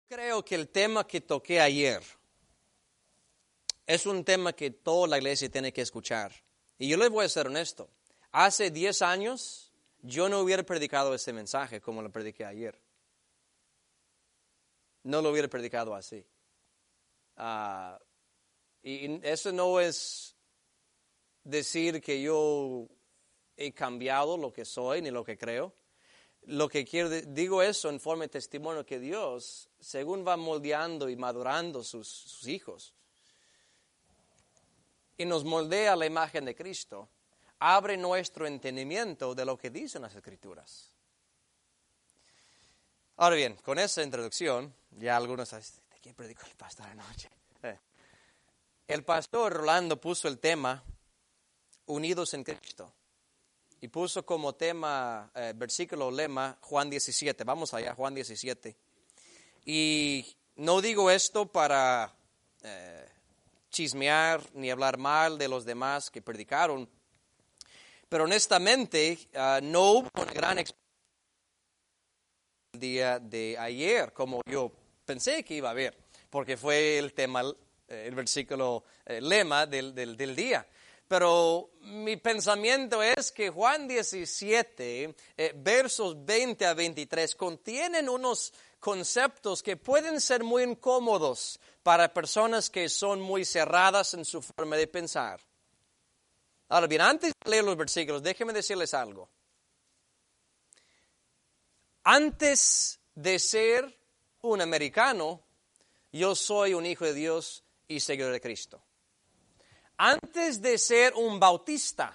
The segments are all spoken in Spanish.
Creo que el tema que toqué ayer es un tema que toda la iglesia tiene que escuchar. Y yo les voy a ser honesto. Hace 10 años yo no hubiera predicado ese mensaje como lo prediqué ayer. No lo hubiera predicado así. Y eso no es decir que yo he cambiado lo que soy ni lo que creo. Lo que digo eso en forma de testimonio que Dios, según va moldeando y madurando sus hijos, y nos moldea la imagen de Cristo, abre nuestro entendimiento de lo que dicen las Escrituras. Ahora bien, con esa introducción, ya algunos saben, ¿de qué predicó el pastor anoche? El pastor Rolando puso el tema, unidos en Cristo. Y puso como tema, versículo lema, Juan 17. Vamos allá, Juan 17. Y no digo esto para chismear ni hablar mal de los demás que predicaron. Pero honestamente, no hubo una gran experiencia el día de ayer, como yo pensé que iba a haber. Porque fue el tema, el versículo lema del día. Pero mi pensamiento es que Juan 17, versos 20 a 23, contienen unos conceptos que pueden ser muy incómodos para personas que son muy cerradas en su forma de pensar. Ahora bien, antes de leer los versículos, déjenme decirles algo. Antes de ser un americano, yo soy un hijo de Dios y seguidor de Cristo. Antes de ser un bautista,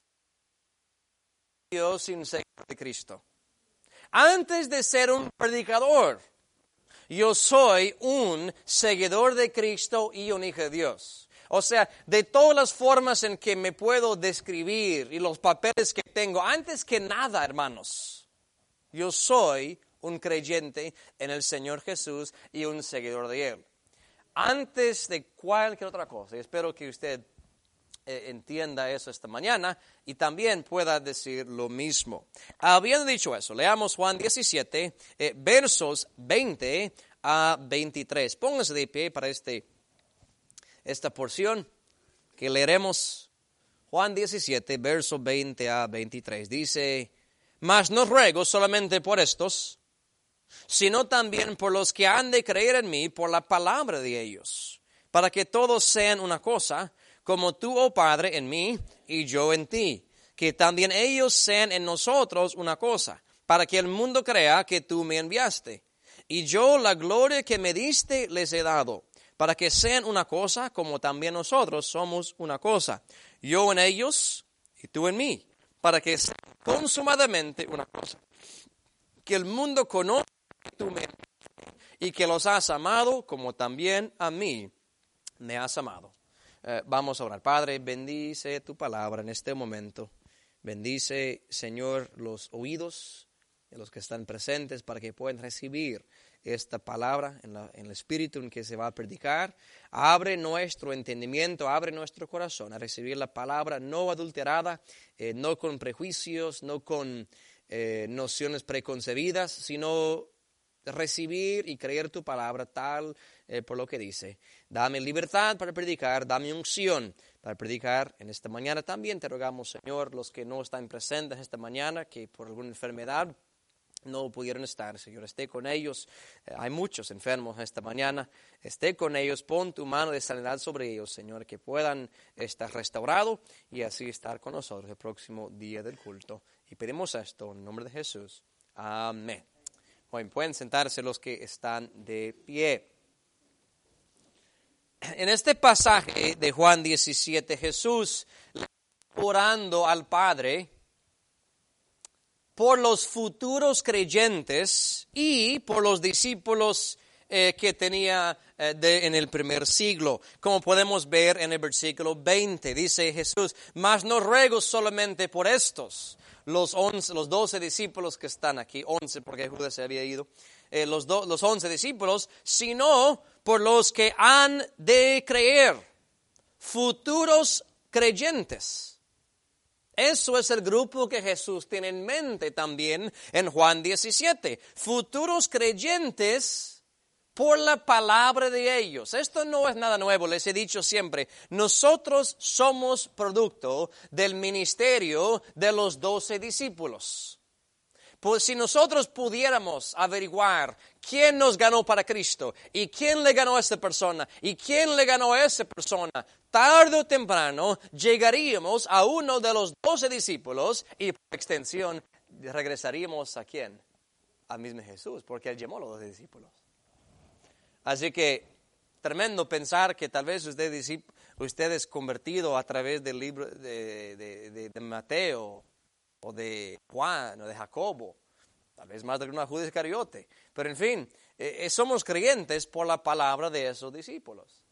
yo sin seguidor de Cristo. Antes de ser un predicador, yo soy un seguidor de Cristo y un hijo de Dios. O sea, de todas las formas en que me puedo describir y los papeles que tengo, antes que nada, hermanos, yo soy un creyente en el Señor Jesús y un seguidor de Él. Antes de cualquier otra cosa, y espero que usted entienda eso esta mañana y también pueda decir lo mismo. Habiendo dicho eso, leamos Juan 17, versos 20 a 23. Pónganse de pie para esta porción que leeremos. Juan 17, versos 20 a 23. Dice, mas no ruego solamente por estos, sino también por los que han de creer en mí por la palabra de ellos, para que todos sean una cosa, como tú, oh Padre, en mí y yo en ti, que también ellos sean en nosotros una cosa, para que el mundo crea que tú me enviaste. Y yo la gloria que me diste les he dado, para que sean una cosa, como también nosotros somos una cosa. Yo en ellos y tú en mí, para que sean consumadamente una cosa. Que el mundo conozca que tú me enviaste y que los has amado, como también a mí me has amado. Vamos a orar. Padre, bendice tu palabra en este momento. Bendice, Señor, los oídos de los que están presentes para que puedan recibir esta palabra en el espíritu en que se va a predicar. Abre nuestro entendimiento, abre nuestro corazón a recibir la palabra no adulterada, no con prejuicios, no con nociones preconcebidas, sino recibir y creer tu palabra tal por lo que dice. Dame libertad para predicar, dame unción para predicar en esta mañana. También te rogamos, Señor, los que no están presentes esta mañana, que por alguna enfermedad no pudieron estar, Señor, esté con ellos. Hay muchos enfermos esta mañana. Esté con ellos, pon tu mano de sanidad sobre ellos, Señor, que puedan estar restaurados y así estar con nosotros el próximo día del culto. Y pedimos esto en el nombre de Jesús. Amén. Bueno, pueden sentarse los que están de pie. En este pasaje de Juan 17, Jesús le está orando al Padre por los futuros creyentes y por los discípulos que tenía en el primer siglo. Como podemos ver en el versículo 20, dice Jesús, mas no ruego solamente por estos, los 12 discípulos que están aquí, 11 porque Judas se había ido, los 11 discípulos, sino por los que han de creer, futuros creyentes. Eso es el grupo que Jesús tiene en mente también en Juan 17. Futuros creyentes por la palabra de ellos. Esto no es nada nuevo, les he dicho siempre. Nosotros somos producto del ministerio de los 12 discípulos. Pues si nosotros pudiéramos averiguar quién nos ganó para Cristo y quién le ganó a esa persona y quién le ganó a esa persona, tarde o temprano llegaríamos a uno de los 12 discípulos y por extensión regresaríamos ¿a quién? Al mismo Jesús, porque Él llamó a los 12 discípulos. Así que tremendo pensar que tal vez usted es convertido a través del libro de Mateo, o de Juan, o de Jacobo, tal vez más de una Judas Iscariote. Pero en fin, somos creyentes por la palabra de esos discípulos.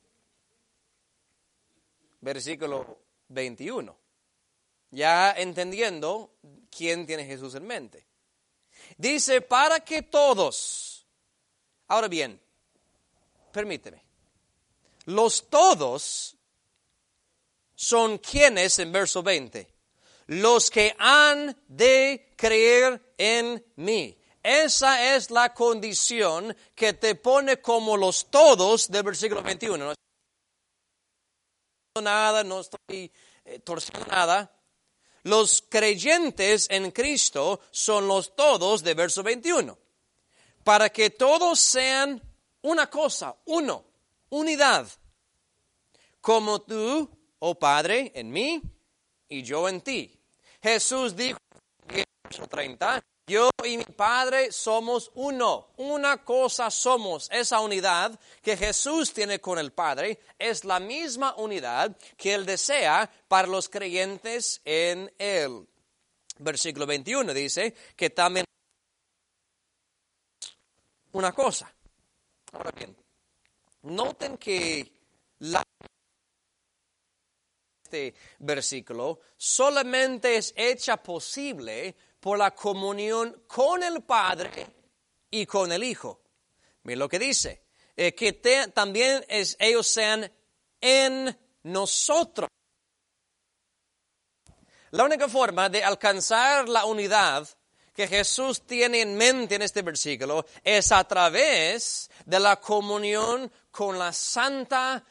Versículo 21. Ya entendiendo quién tiene Jesús en mente. Dice, para que todos. Ahora bien, permíteme. Los todos son quienes en verso 20. Los que han de creer en mí. Esa es la condición que te pone como los todos del versículo 21. No estoy nada, no estoy torciendo nada. Los creyentes en Cristo son los todos de verso 21. Para que todos sean una cosa, uno, unidad. Como tú, oh Padre, en mí y yo en ti. Jesús dijo en verso 30, yo y mi Padre somos uno, una cosa somos. Esa unidad que Jesús tiene con el Padre es la misma unidad que Él desea para los creyentes en Él. Versículo 21 dice que también una cosa. Ahora bien, noten que este versículo solamente es hecha posible por la comunión con el Padre y con el Hijo. Miren lo que dice, que también ellos sean en nosotros. La única forma de alcanzar la unidad que Jesús tiene en mente en este versículo es a través de la comunión con la Santa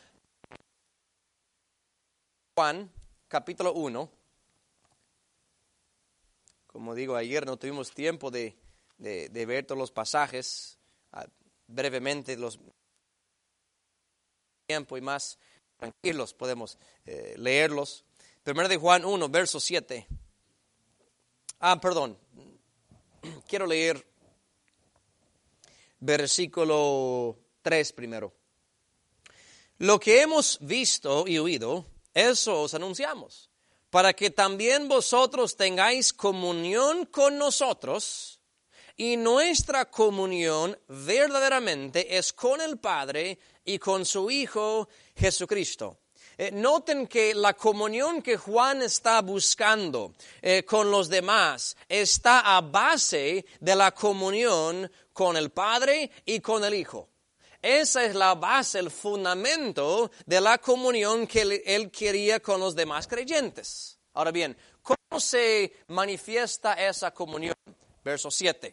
Juan, capítulo 1. Como digo, ayer no tuvimos tiempo de ver todos los pasajes. Brevemente los tiempo y más tranquilos podemos leerlos. Primero de Juan 1, verso 7. Quiero leer versículo 3 primero. Lo que hemos visto y oído, eso os anunciamos, para que también vosotros tengáis comunión con nosotros, y nuestra comunión verdaderamente es con el Padre y con su Hijo Jesucristo. Noten que la comunión que Juan está buscando con los demás está a base de la comunión con el Padre y con el Hijo. Esa es la base, el fundamento de la comunión que él quería con los demás creyentes. Ahora bien, ¿cómo se manifiesta esa comunión? Verso 7.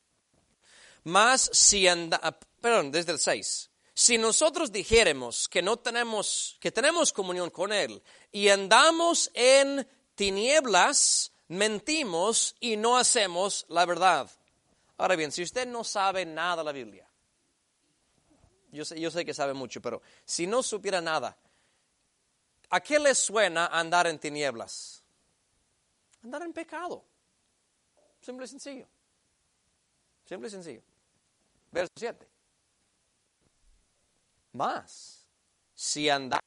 Desde el 6. Si nosotros dijéramos que tenemos comunión con Él y andamos en tinieblas, mentimos y no hacemos la verdad. Ahora bien, si usted no sabe nada de la Biblia, yo sé que sabe mucho, pero si no supiera nada, ¿a qué le suena andar en tinieblas? Andar en pecado. Simple y sencillo. Simple y sencillo. Verso 7. Más, si andar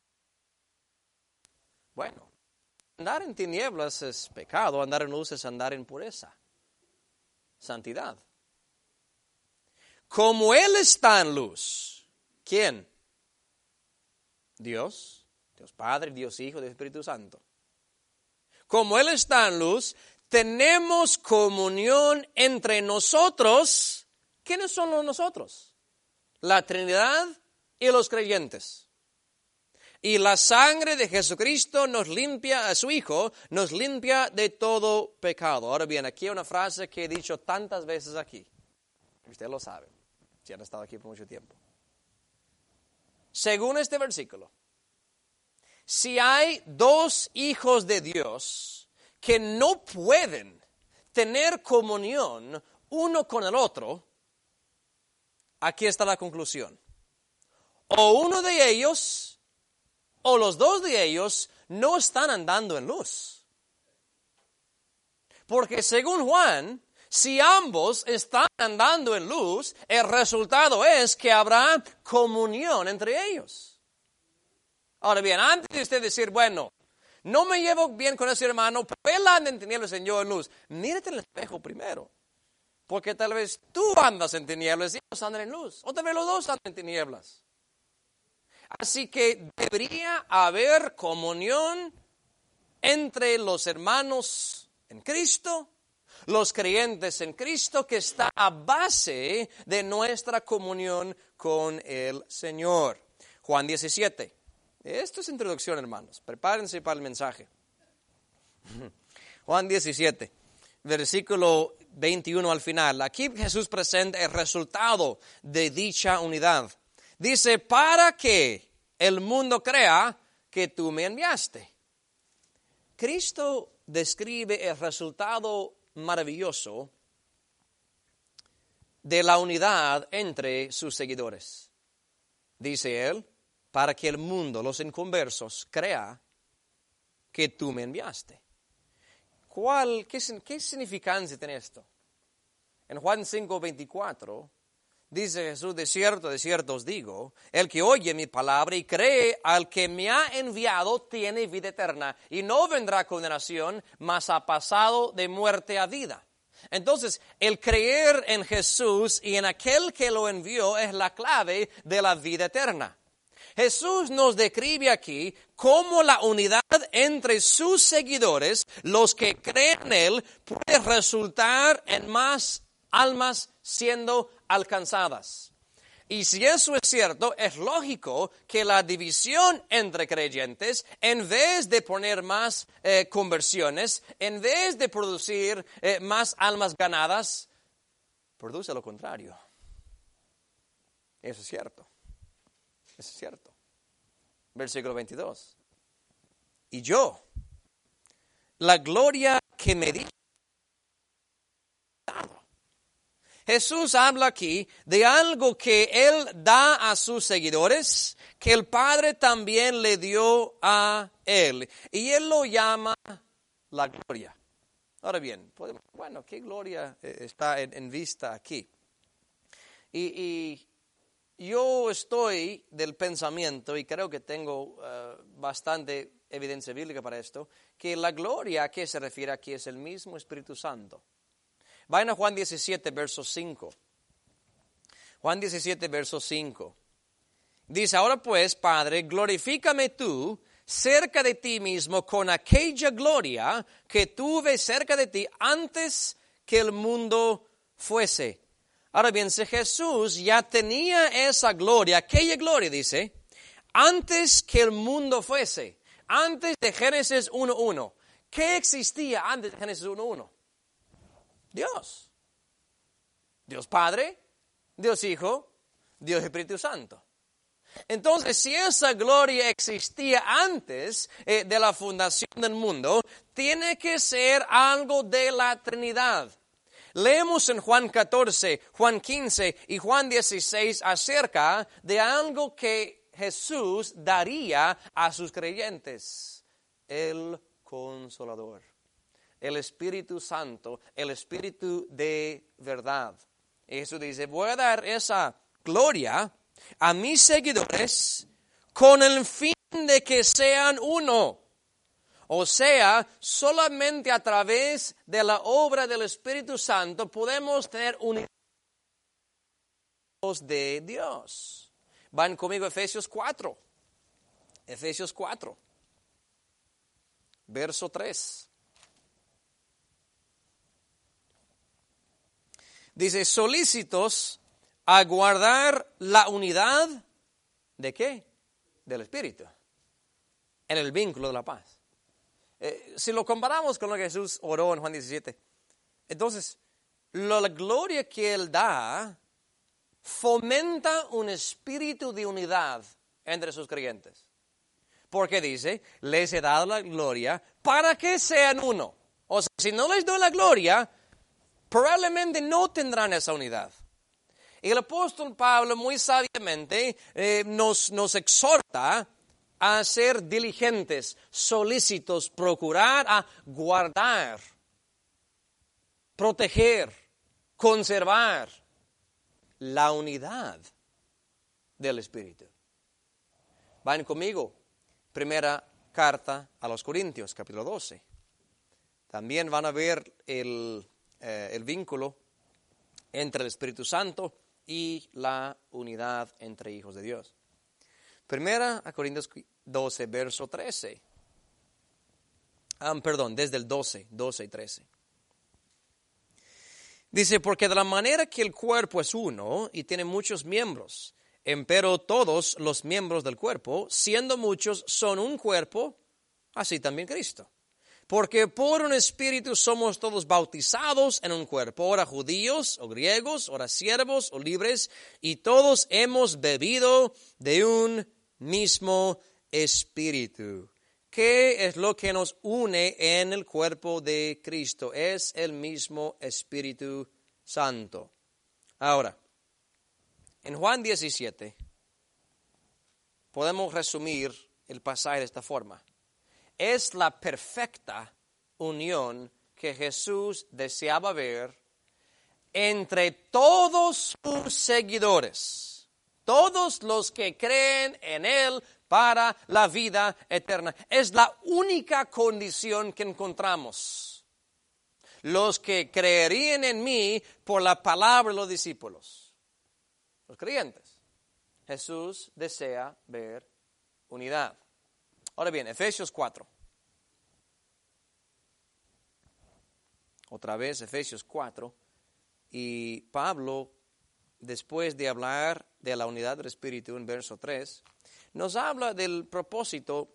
en tinieblas es pecado, andar en luz es andar en pureza, santidad. Como Él está en luz, ¿quién? Dios Padre, Dios Hijo, Dios Espíritu Santo. Como Él está en luz, tenemos comunión entre nosotros. ¿Quiénes son los nosotros? La Trinidad y los creyentes. Y la sangre de Jesucristo nos limpia, a su Hijo, nos limpia de todo pecado. Ahora bien, aquí hay una frase que he dicho tantas veces aquí. Usted lo sabe. si han estado aquí por mucho tiempo. Según este versículo, si hay dos hijos de Dios que no pueden tener comunión uno con el otro, aquí está la conclusión. O uno de ellos, o los dos de ellos, no están andando en luz. Porque según Juan, si ambos están andando en luz, el resultado es que habrá comunión entre ellos. Ahora bien, antes de usted decir, bueno, no me llevo bien con ese hermano, pero él anda en tinieblas y yo en luz, mírate en el espejo primero. Porque tal vez tú andas en tinieblas y ellos andan en luz. O tal vez los dos andan en tinieblas. Así que debería haber comunión entre los hermanos en Cristo, los creyentes en Cristo, que está a base de nuestra comunión con el Señor. Juan 17. Esto es introducción, hermanos. Prepárense para el mensaje. Juan 17, versículo 21 al final. Aquí Jesús presenta el resultado de dicha unidad. Dice, para que el mundo crea que tú me enviaste. Cristo describe el resultado maravilloso de la unidad entre sus seguidores. Dice él, para que el mundo, los inconversos, crea que tú me enviaste. ¿Qué significancia tiene esto? En Juan 5:24 dice Jesús, de cierto os digo, el que oye mi palabra y cree al que me ha enviado tiene vida eterna y no vendrá condenación, mas ha pasado de muerte a vida. Entonces, el creer en Jesús y en aquel que lo envió es la clave de la vida eterna. Jesús nos describe aquí cómo la unidad entre sus seguidores, los que creen en Él, puede resultar en más almas siendo alcanzadas. Y si eso es cierto, es lógico que la división entre creyentes, en vez de poner más conversiones, en vez de producir más almas ganadas, produce lo contrario. Eso es cierto. Eso es cierto. Versículo 22. Y yo, la gloria que me di. Jesús habla aquí de algo que Él da a sus seguidores, que el Padre también le dio a Él. Y Él lo llama la gloria. Ahora bien, bueno, ¿qué gloria está en vista aquí? Y yo estoy del pensamiento, y creo que tengo bastante evidencia bíblica para esto, que la gloria a que se refiere aquí es el mismo Espíritu Santo. Vayan a Juan 17, verso 5. Juan 17, verso 5. Dice, ahora pues, Padre, glorifícame tú cerca de ti mismo con aquella gloria que tuve cerca de ti antes que el mundo fuese. Ahora bien, si Jesús ya tenía esa gloria, aquella gloria, dice, antes que el mundo fuese, antes de Génesis 1:1, ¿qué existía antes de Génesis 1:1? Dios. Dios Padre, Dios Hijo, Dios Espíritu Santo. Entonces, si esa gloria existía antes de la fundación del mundo, tiene que ser algo de la Trinidad. Leemos en Juan 14, Juan 15 y Juan 16 acerca de algo que Jesús daría a sus creyentes, el Consolador, el Espíritu Santo, el Espíritu de verdad. Y Jesús dice, voy a dar esa gloria a mis seguidores con el fin de que sean uno. O sea, solamente a través de la obra del Espíritu Santo podemos tener unidad de Dios. Van conmigo a Efesios 4. Efesios 4. Verso 3. Dice, solícitos a guardar la unidad, ¿de qué? Del Espíritu, en el vínculo de la paz. Si lo comparamos con lo que Jesús oró en Juan 17, entonces, la gloria que Él da fomenta un espíritu de unidad entre sus creyentes. Porque dice, les he dado la gloria para que sean uno. O sea, si no les doy la gloria, probablemente no tendrán esa unidad. Y el apóstol Pablo muy sabiamente nos exhorta a ser diligentes, solícitos, procurar a guardar, proteger, conservar la unidad del Espíritu. Vayan conmigo, primera carta a los Corintios, capítulo 12. También van a ver el vínculo entre el Espíritu Santo y la unidad entre hijos de Dios. Primera a Corintios 12, verso 13. Desde el 12 y 13. Dice, porque de la manera que el cuerpo es uno y tiene muchos miembros, empero todos los miembros del cuerpo, siendo muchos, son un cuerpo, así también Cristo. Porque por un espíritu somos todos bautizados en un cuerpo, ora judíos o griegos, ora siervos o libres, y todos hemos bebido de un mismo espíritu. ¿Qué es lo que nos une en el cuerpo de Cristo? Es el mismo Espíritu Santo. Ahora, en Juan 17, podemos resumir el pasaje de esta forma. Es la perfecta unión que Jesús deseaba ver entre todos sus seguidores, todos los que creen en Él para la vida eterna. Es la única condición que encontramos. Los que creerían en mí por la palabra de los discípulos, los creyentes. Jesús desea ver unidad. Ahora bien, Efesios 4. Otra vez Efesios 4. Y Pablo, después de hablar de la unidad del Espíritu en verso 3, nos habla del propósito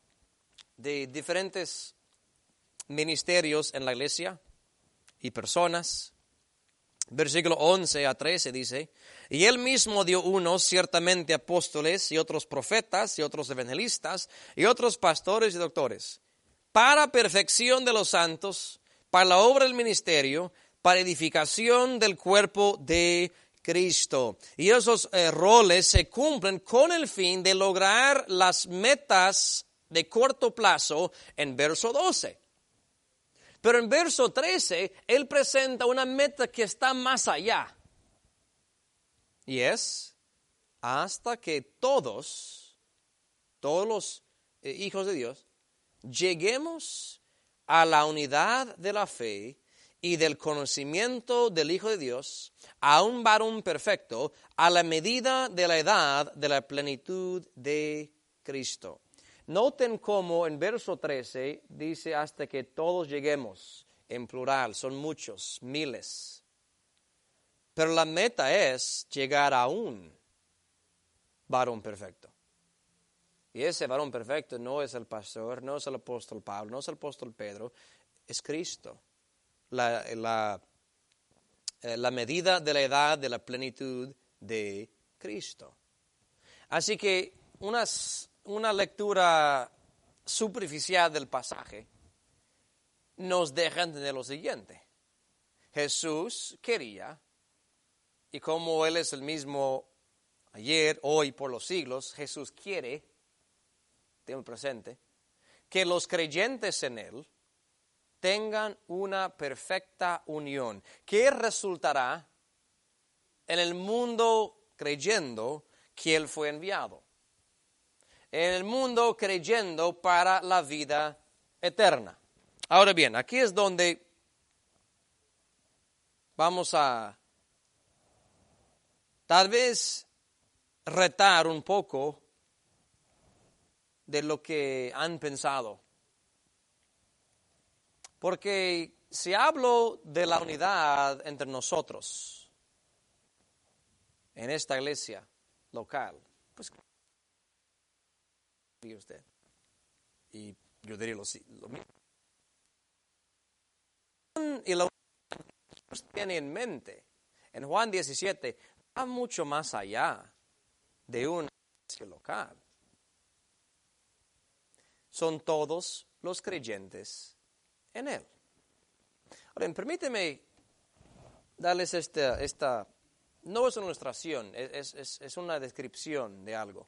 de diferentes ministerios en la iglesia y personas. Versículo 11 a 13 dice, y él mismo dio unos ciertamente apóstoles y otros profetas y otros evangelistas y otros pastores y doctores, para perfección de los santos, para la obra del ministerio, para edificación del cuerpo de Cristo. Y esos roles se cumplen con el fin de lograr las metas de corto plazo en verso 12. Pero en verso 13, él presenta una meta que está más allá. Y es hasta que todos los hijos de Dios, lleguemos a la unidad de la fe y del conocimiento del Hijo de Dios, a un varón perfecto, a la medida de la edad de la plenitud de Cristo. Noten cómo en verso 13 dice hasta que todos lleguemos, en plural, son muchos, miles. Pero la meta es llegar a un varón perfecto. Y ese varón perfecto no es el pastor, no es el apóstol Pablo, no es el apóstol Pedro, es Cristo. La medida de la edad de la plenitud de Cristo. Así que una lectura superficial del pasaje nos deja entender lo siguiente. Jesús quería, y como Él es el mismo ayer, hoy, por los siglos, Jesús quiere, tengo presente, que los creyentes en Él tengan una perfecta unión, que resultará en el mundo creyendo que Él fue enviado. En el mundo creyendo para la vida eterna. Ahora bien, aquí es donde vamos a tal vez retar un poco de lo que han pensado. Porque si hablo de la unidad entre nosotros en esta iglesia local, pues y usted. Y yo diría lo mismo. Y lo que tiene en mente en Juan 17 va mucho más allá de una iglesia local. Son todos los creyentes en Él. Ahora, permíteme darles esta no es una ilustración, es una descripción de algo.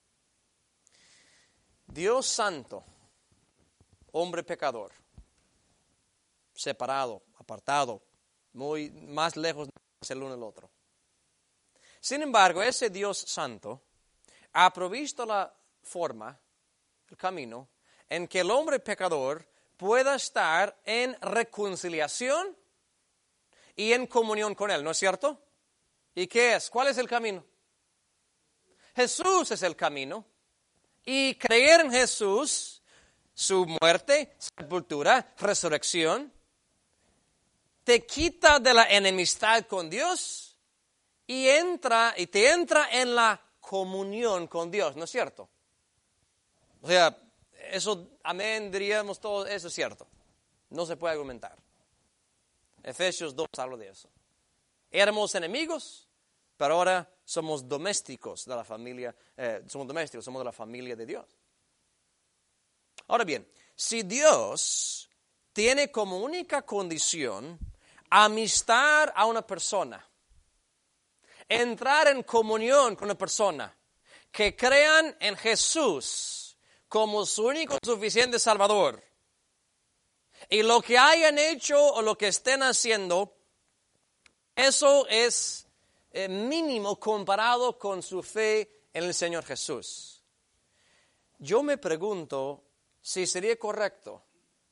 Dios santo, hombre pecador, separado, apartado, muy más lejos el uno del otro. Sin embargo, ese Dios santo ha provisto la forma, el camino, en que el hombre pecador pueda estar en reconciliación y en comunión con Él, ¿no es cierto? ¿Y qué es? ¿Cuál es el camino? Jesús es el camino. Y creer en Jesús, su muerte, sepultura, resurrección, te quita de la enemistad con Dios y te entra en la comunión con Dios, ¿no es cierto? O sea, eso, amén, diríamos todos, eso es cierto. No se puede argumentar. Efesios 2 habla de eso. Éramos enemigos, pero ahora somos domésticos de la familia, somos de la familia de Dios. Ahora bien, si Dios tiene como única condición amistad a una persona, entrar en comunión con una persona, que crean en Jesús como su único suficiente Salvador, y lo que hayan hecho o lo que estén haciendo, eso es mínimo comparado con su fe en el Señor Jesús. Yo me pregunto si sería correcto,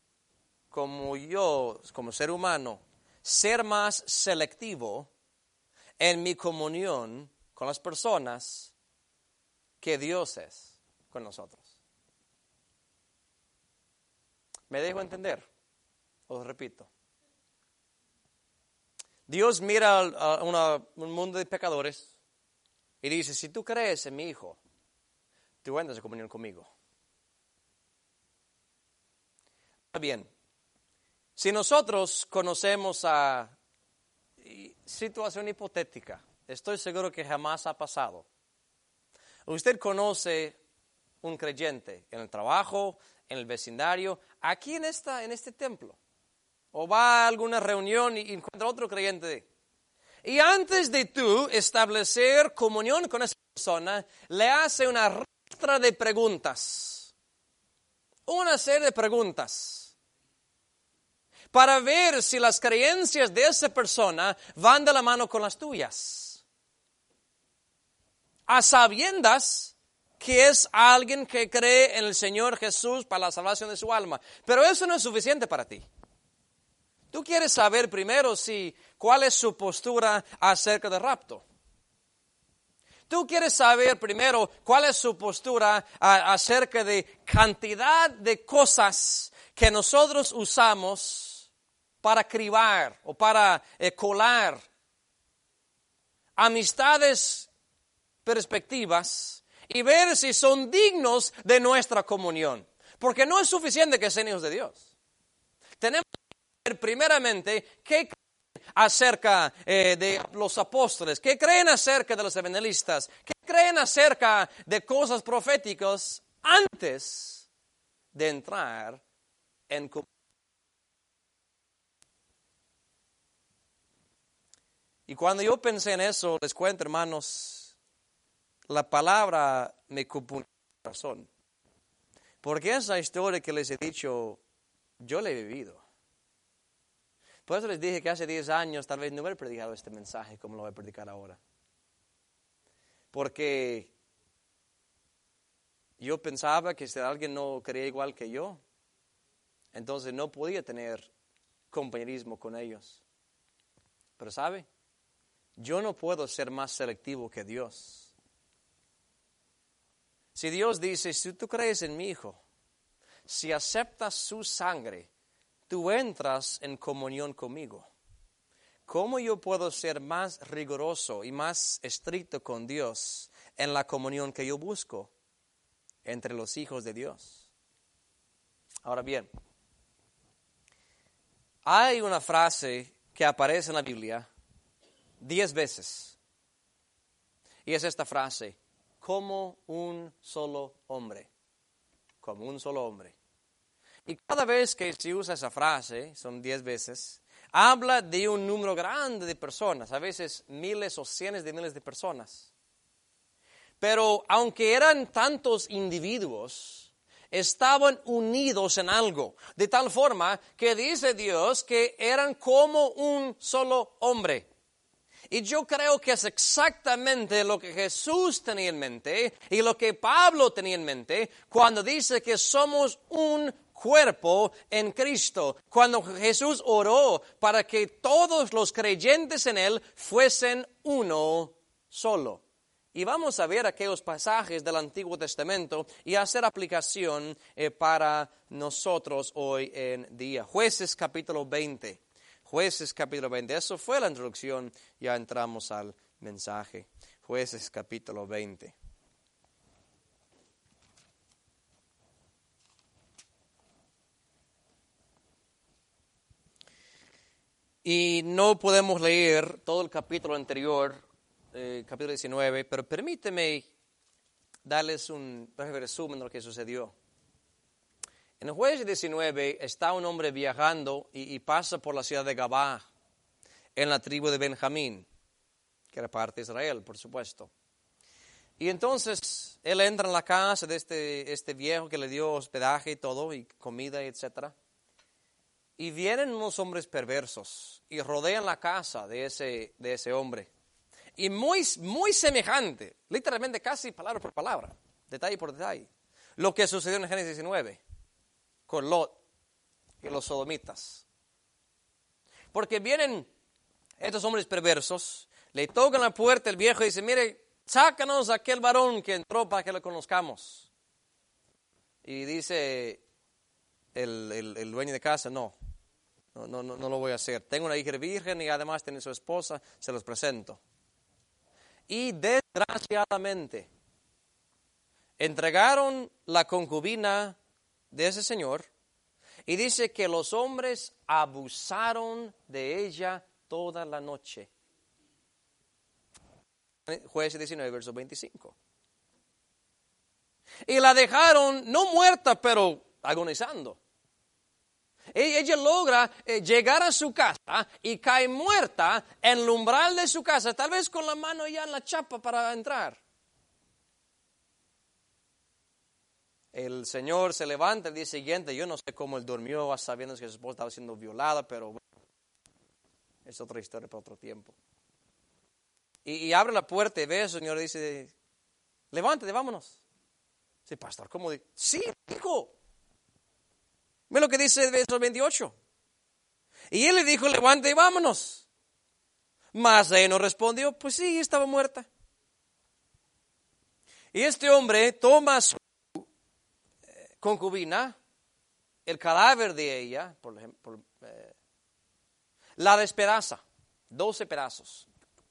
como ser humano, ser más selectivo en mi comunión con las personas que Dios es con nosotros. ¿Me dejo entender? Os repito. Dios mira a un mundo de pecadores y dice, si tú crees en mi Hijo, tú entras en comunión conmigo. Bien, si nosotros conocemos a situación hipotética, estoy seguro que jamás ha pasado. Usted conoce un creyente en el trabajo, en el vecindario, aquí en este templo. O va a alguna reunión y encuentra otro creyente. Y antes de tú establecer comunión con esa persona, le hace una ristra de preguntas. Una serie de preguntas. Para ver si las creencias de esa persona van de la mano con las tuyas. A sabiendas que es alguien que cree en el Señor Jesús para la salvación de su alma. Pero eso no es suficiente para ti. Tú quieres saber primero cuál es su postura acerca del rapto. Tú quieres saber primero cuál es su postura acerca de cantidad de cosas que nosotros usamos para cribar o para colar amistades, perspectivas y ver si son dignos de nuestra comunión. Porque no es suficiente que sean hijos de Dios. Tenemos que ver primeramente qué creen acerca de los apóstoles, qué creen acerca de los evangelistas, qué creen acerca de cosas proféticas antes de entrar en comunión. Y cuando yo pensé en eso, les cuento, hermanos, la palabra me cupo el corazón. Porque esa historia que les he dicho, yo la he vivido. Por eso les dije que hace 10 años tal vez no hubiera predicado este mensaje como lo voy a predicar ahora. Porque yo pensaba que si alguien no creía igual que yo, entonces no podía tener compañerismo con ellos. Pero ¿sabe? Yo no puedo ser más selectivo que Dios. Si Dios dice, si tú crees en mi Hijo, si aceptas su sangre, tú entras en comunión conmigo. ¿Cómo yo puedo ser más riguroso y más estricto con Dios en la comunión que yo busco entre los hijos de Dios? Ahora bien, hay una frase que aparece en la Biblia 10 veces. Y es esta frase, como un solo hombre. Como un solo hombre. Y cada vez que se usa esa frase, son 10 veces, habla de un número grande de personas, a veces miles o cientos de miles de personas. Pero aunque eran tantos individuos, estaban unidos en algo, de tal forma que dice Dios que eran como un solo hombre. Y yo creo que es exactamente lo que Jesús tenía en mente y lo que Pablo tenía en mente cuando dice que somos un cuerpo en Cristo. Cuando Jesús oró para que todos los creyentes en Él fuesen uno solo. Y vamos a ver aquellos pasajes del Antiguo Testamento y hacer aplicación para nosotros hoy en día. Jueces capítulo 20. Jueces capítulo 20. Eso fue la introducción. Ya entramos al mensaje. Jueces capítulo 20. Y no podemos leer todo el capítulo anterior, capítulo 19, pero permíteme darles un breve resumen de lo que sucedió. En el Jueces 19 está un hombre viajando y pasa por la ciudad de Gabá, en la tribu de Benjamín, que era parte de Israel, por supuesto. Y entonces él entra en la casa de este viejo que le dio hospedaje y todo, y comida, etc. Y vienen unos hombres perversos y rodean la casa de ese hombre. Y muy semejante, literalmente casi palabra por palabra, detalle por detalle, lo que sucedió en Génesis 19 con Lot y los sodomitas. Porque vienen estos hombres perversos, le tocan la puerta el viejo y dice, mire, sácanos a aquel varón que entró para que lo conozcamos. Y dice el dueño de casa, no lo voy a hacer. Tengo una hija virgen y además tiene su esposa, se los presento. Y desgraciadamente entregaron la concubina de ese señor y dice que los hombres abusaron de ella toda la noche. Jueces 19, verso 25. Y la dejaron no muerta, pero agonizando. Ella logra llegar a su casa y cae muerta en el umbral de su casa, tal vez con la mano ya en la chapa para entrar. El Señor se levanta el día siguiente, yo no sé cómo él durmió sabiendo que su esposa estaba siendo violada, pero bueno, es otra historia para otro tiempo. Y abre la puerta y ve al Señor y dice, levántate, vámonos. Sí, pastor, ¿cómo? Sí, hijo. Ve lo que dice el verso 28. Y él le dijo, levántate y vámonos. Mas ella no respondió, pues sí, estaba muerta. Y este hombre toma su concubina, el cadáver de ella, por ejemplo, la despedaza, 12 pedazos.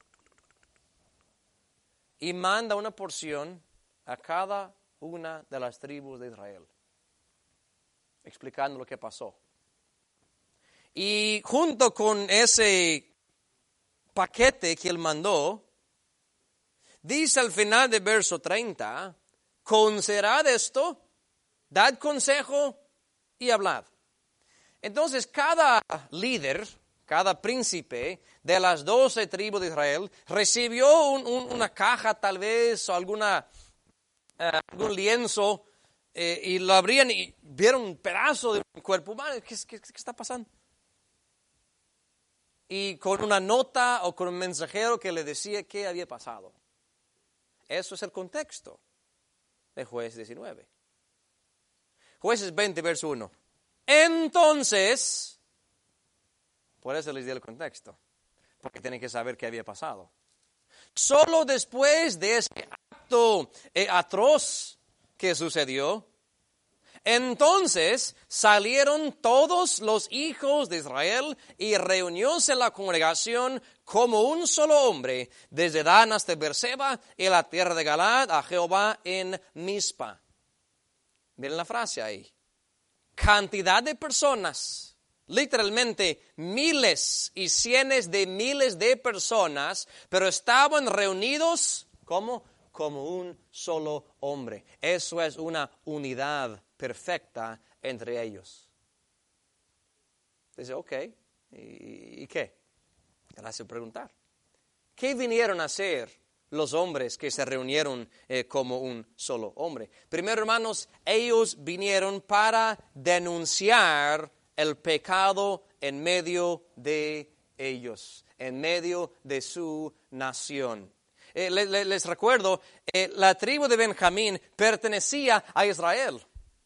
Y manda una porción a cada una de las tribus de Israel, explicando lo que pasó. Y junto con ese paquete que él mandó, dice al final del verso 30, considerad esto, dad consejo y hablad. Entonces cada líder, cada príncipe de las 12 tribus de Israel recibió una caja tal vez o algún lienzo y lo abrían y vieron un pedazo de un cuerpo humano. ¿Qué está pasando? Y con una nota o con un mensajero que le decía qué había pasado. Eso es el contexto de Jueces 19. Jueces 20, verso 1. Entonces, por eso les di el contexto, porque tienen que saber qué había pasado. Solo después de ese acto atroz que sucedió, entonces salieron todos los hijos de Israel y reunióse la congregación como un solo hombre, desde Dan hasta Beerseba y la tierra de Galaad a Jehová en Mizpa. Miren la frase ahí. Cantidad de personas, literalmente miles y cientos de miles de personas, pero estaban reunidos ¿Cómo? Como un solo hombre. Eso es una unidad perfecta entre ellos. Dice, ok, ¿y qué? Gracias por preguntar. ¿Qué vinieron a hacer los hombres que se reunieron como un solo hombre? Primero, hermanos, ellos vinieron para denunciar el pecado en medio de ellos, en medio de su nación. Les recuerdo, la tribu de Benjamín pertenecía a Israel.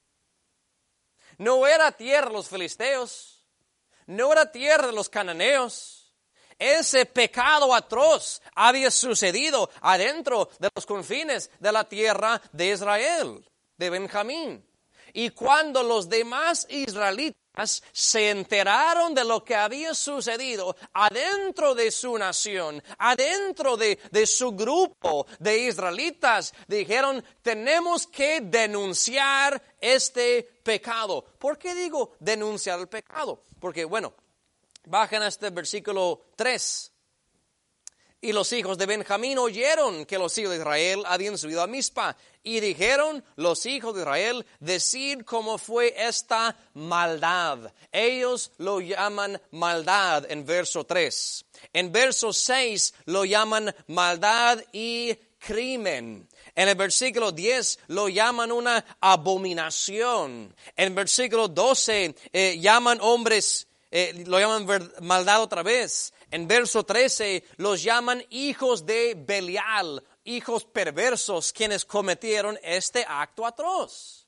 No era tierra de los filisteos, no era tierra de los cananeos. Ese pecado atroz había sucedido adentro de los confines de la tierra de Israel, de Benjamín. Y cuando los demás israelitas se enteraron de lo que había sucedido adentro de su nación, adentro de su grupo de israelitas, dijeron, tenemos que denunciar este pecado. ¿Por qué digo denunciar el pecado? Porque, bueno, bajan hasta el versículo 3. Y los hijos de Benjamín oyeron que los hijos de Israel habían subido a Mizpa. Y dijeron los hijos de Israel, decid cómo fue esta maldad. Ellos lo llaman maldad en verso 3. En verso 6 lo llaman maldad y crimen. En el versículo 10 lo llaman una abominación. En el versículo 12 llaman hombres, lo llaman maldad otra vez. En verso 13 los llaman hijos de Belial, hijos perversos, quienes cometieron este acto atroz.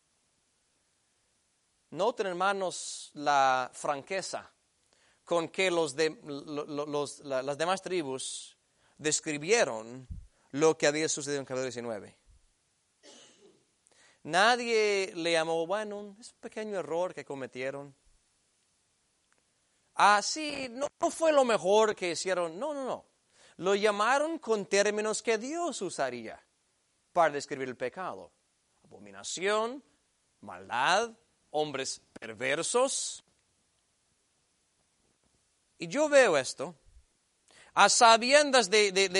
Noten, hermanos, la franqueza con que las demás tribus describieron lo que había sucedido en capítulo 19. Nadie le llamó, bueno, es un pequeño error que cometieron. Sí, no fue lo mejor que hicieron. No. Lo llamaron con términos que Dios usaría para describir el pecado. Abominación, maldad, hombres perversos. Y yo veo esto a sabiendas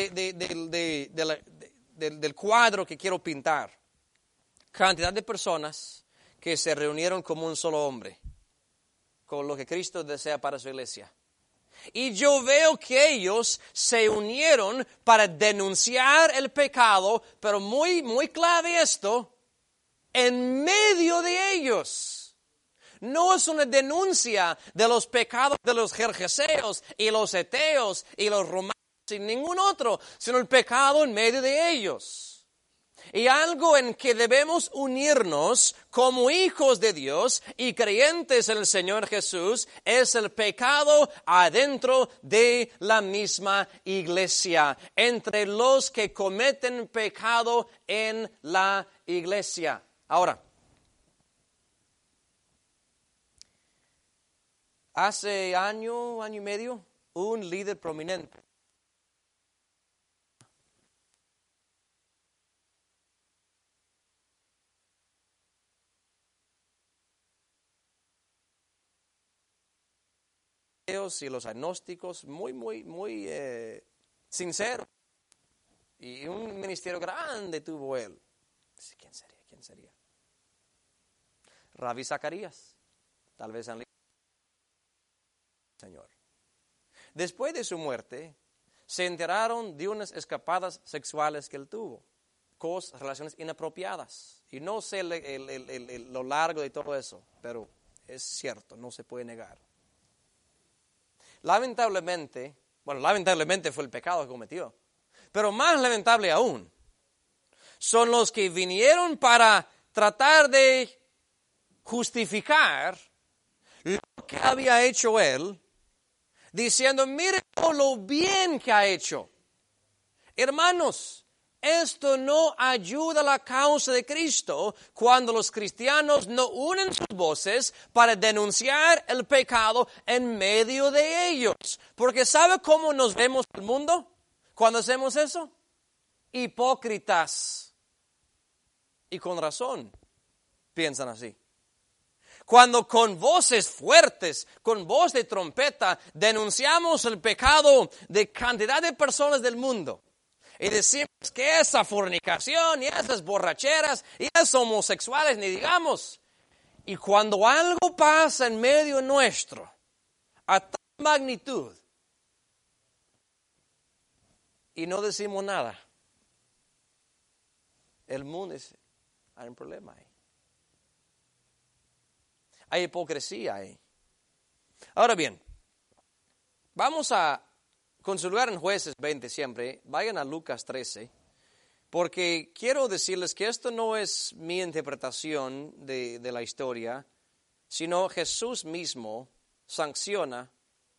del cuadro que quiero pintar. Cantidad de personas que se reunieron como un solo hombre, con lo que Cristo desea para su iglesia. Y yo veo que ellos se unieron para denunciar el pecado, pero muy clave esto, en medio de ellos. No es una denuncia de los pecados de los gergeseos y los heteos y los romanos y ningún otro, sino el pecado en medio de ellos. Y algo en que debemos unirnos como hijos de Dios y creyentes en el Señor Jesús es el pecado adentro de la misma iglesia, entre los que cometen pecado en la iglesia. Ahora, hace año y medio, un líder prominente y los agnósticos muy sinceros. Y un ministerio grande tuvo él. ¿Quién sería? Rabbi Zacarías. Tal vez han leído Señor. Después de su muerte, se enteraron de unas escapadas sexuales que él tuvo. Relaciones inapropiadas. Y no sé lo largo de todo eso, pero es cierto, no se puede negar. Lamentablemente fue el pecado que cometió. Pero más lamentable aún, son los que vinieron para tratar de justificar lo que había hecho él, diciendo, mire lo bien que ha hecho. Hermanos, esto no ayuda a la causa de Cristo cuando los cristianos no unen sus voces para denunciar el pecado en medio de ellos. Porque ¿sabe cómo nos vemos el mundo cuando hacemos eso? Hipócritas. Y con razón piensan así. Cuando con voces fuertes, con voz de trompeta, denunciamos el pecado de cantidad de personas del mundo, Y decimos que esa fornicación y esas borracheras y esos homosexuales, ni digamos. Y cuando algo pasa en medio nuestro, a tal magnitud, y no decimos nada, el mundo dice, hay un problema ahí. Hay hipocresía ahí. Ahora bien, vamos a consultar en Jueces 20 siempre. Vayan a Lucas 13. Porque quiero decirles que esto no es mi interpretación de la historia, sino Jesús mismo sanciona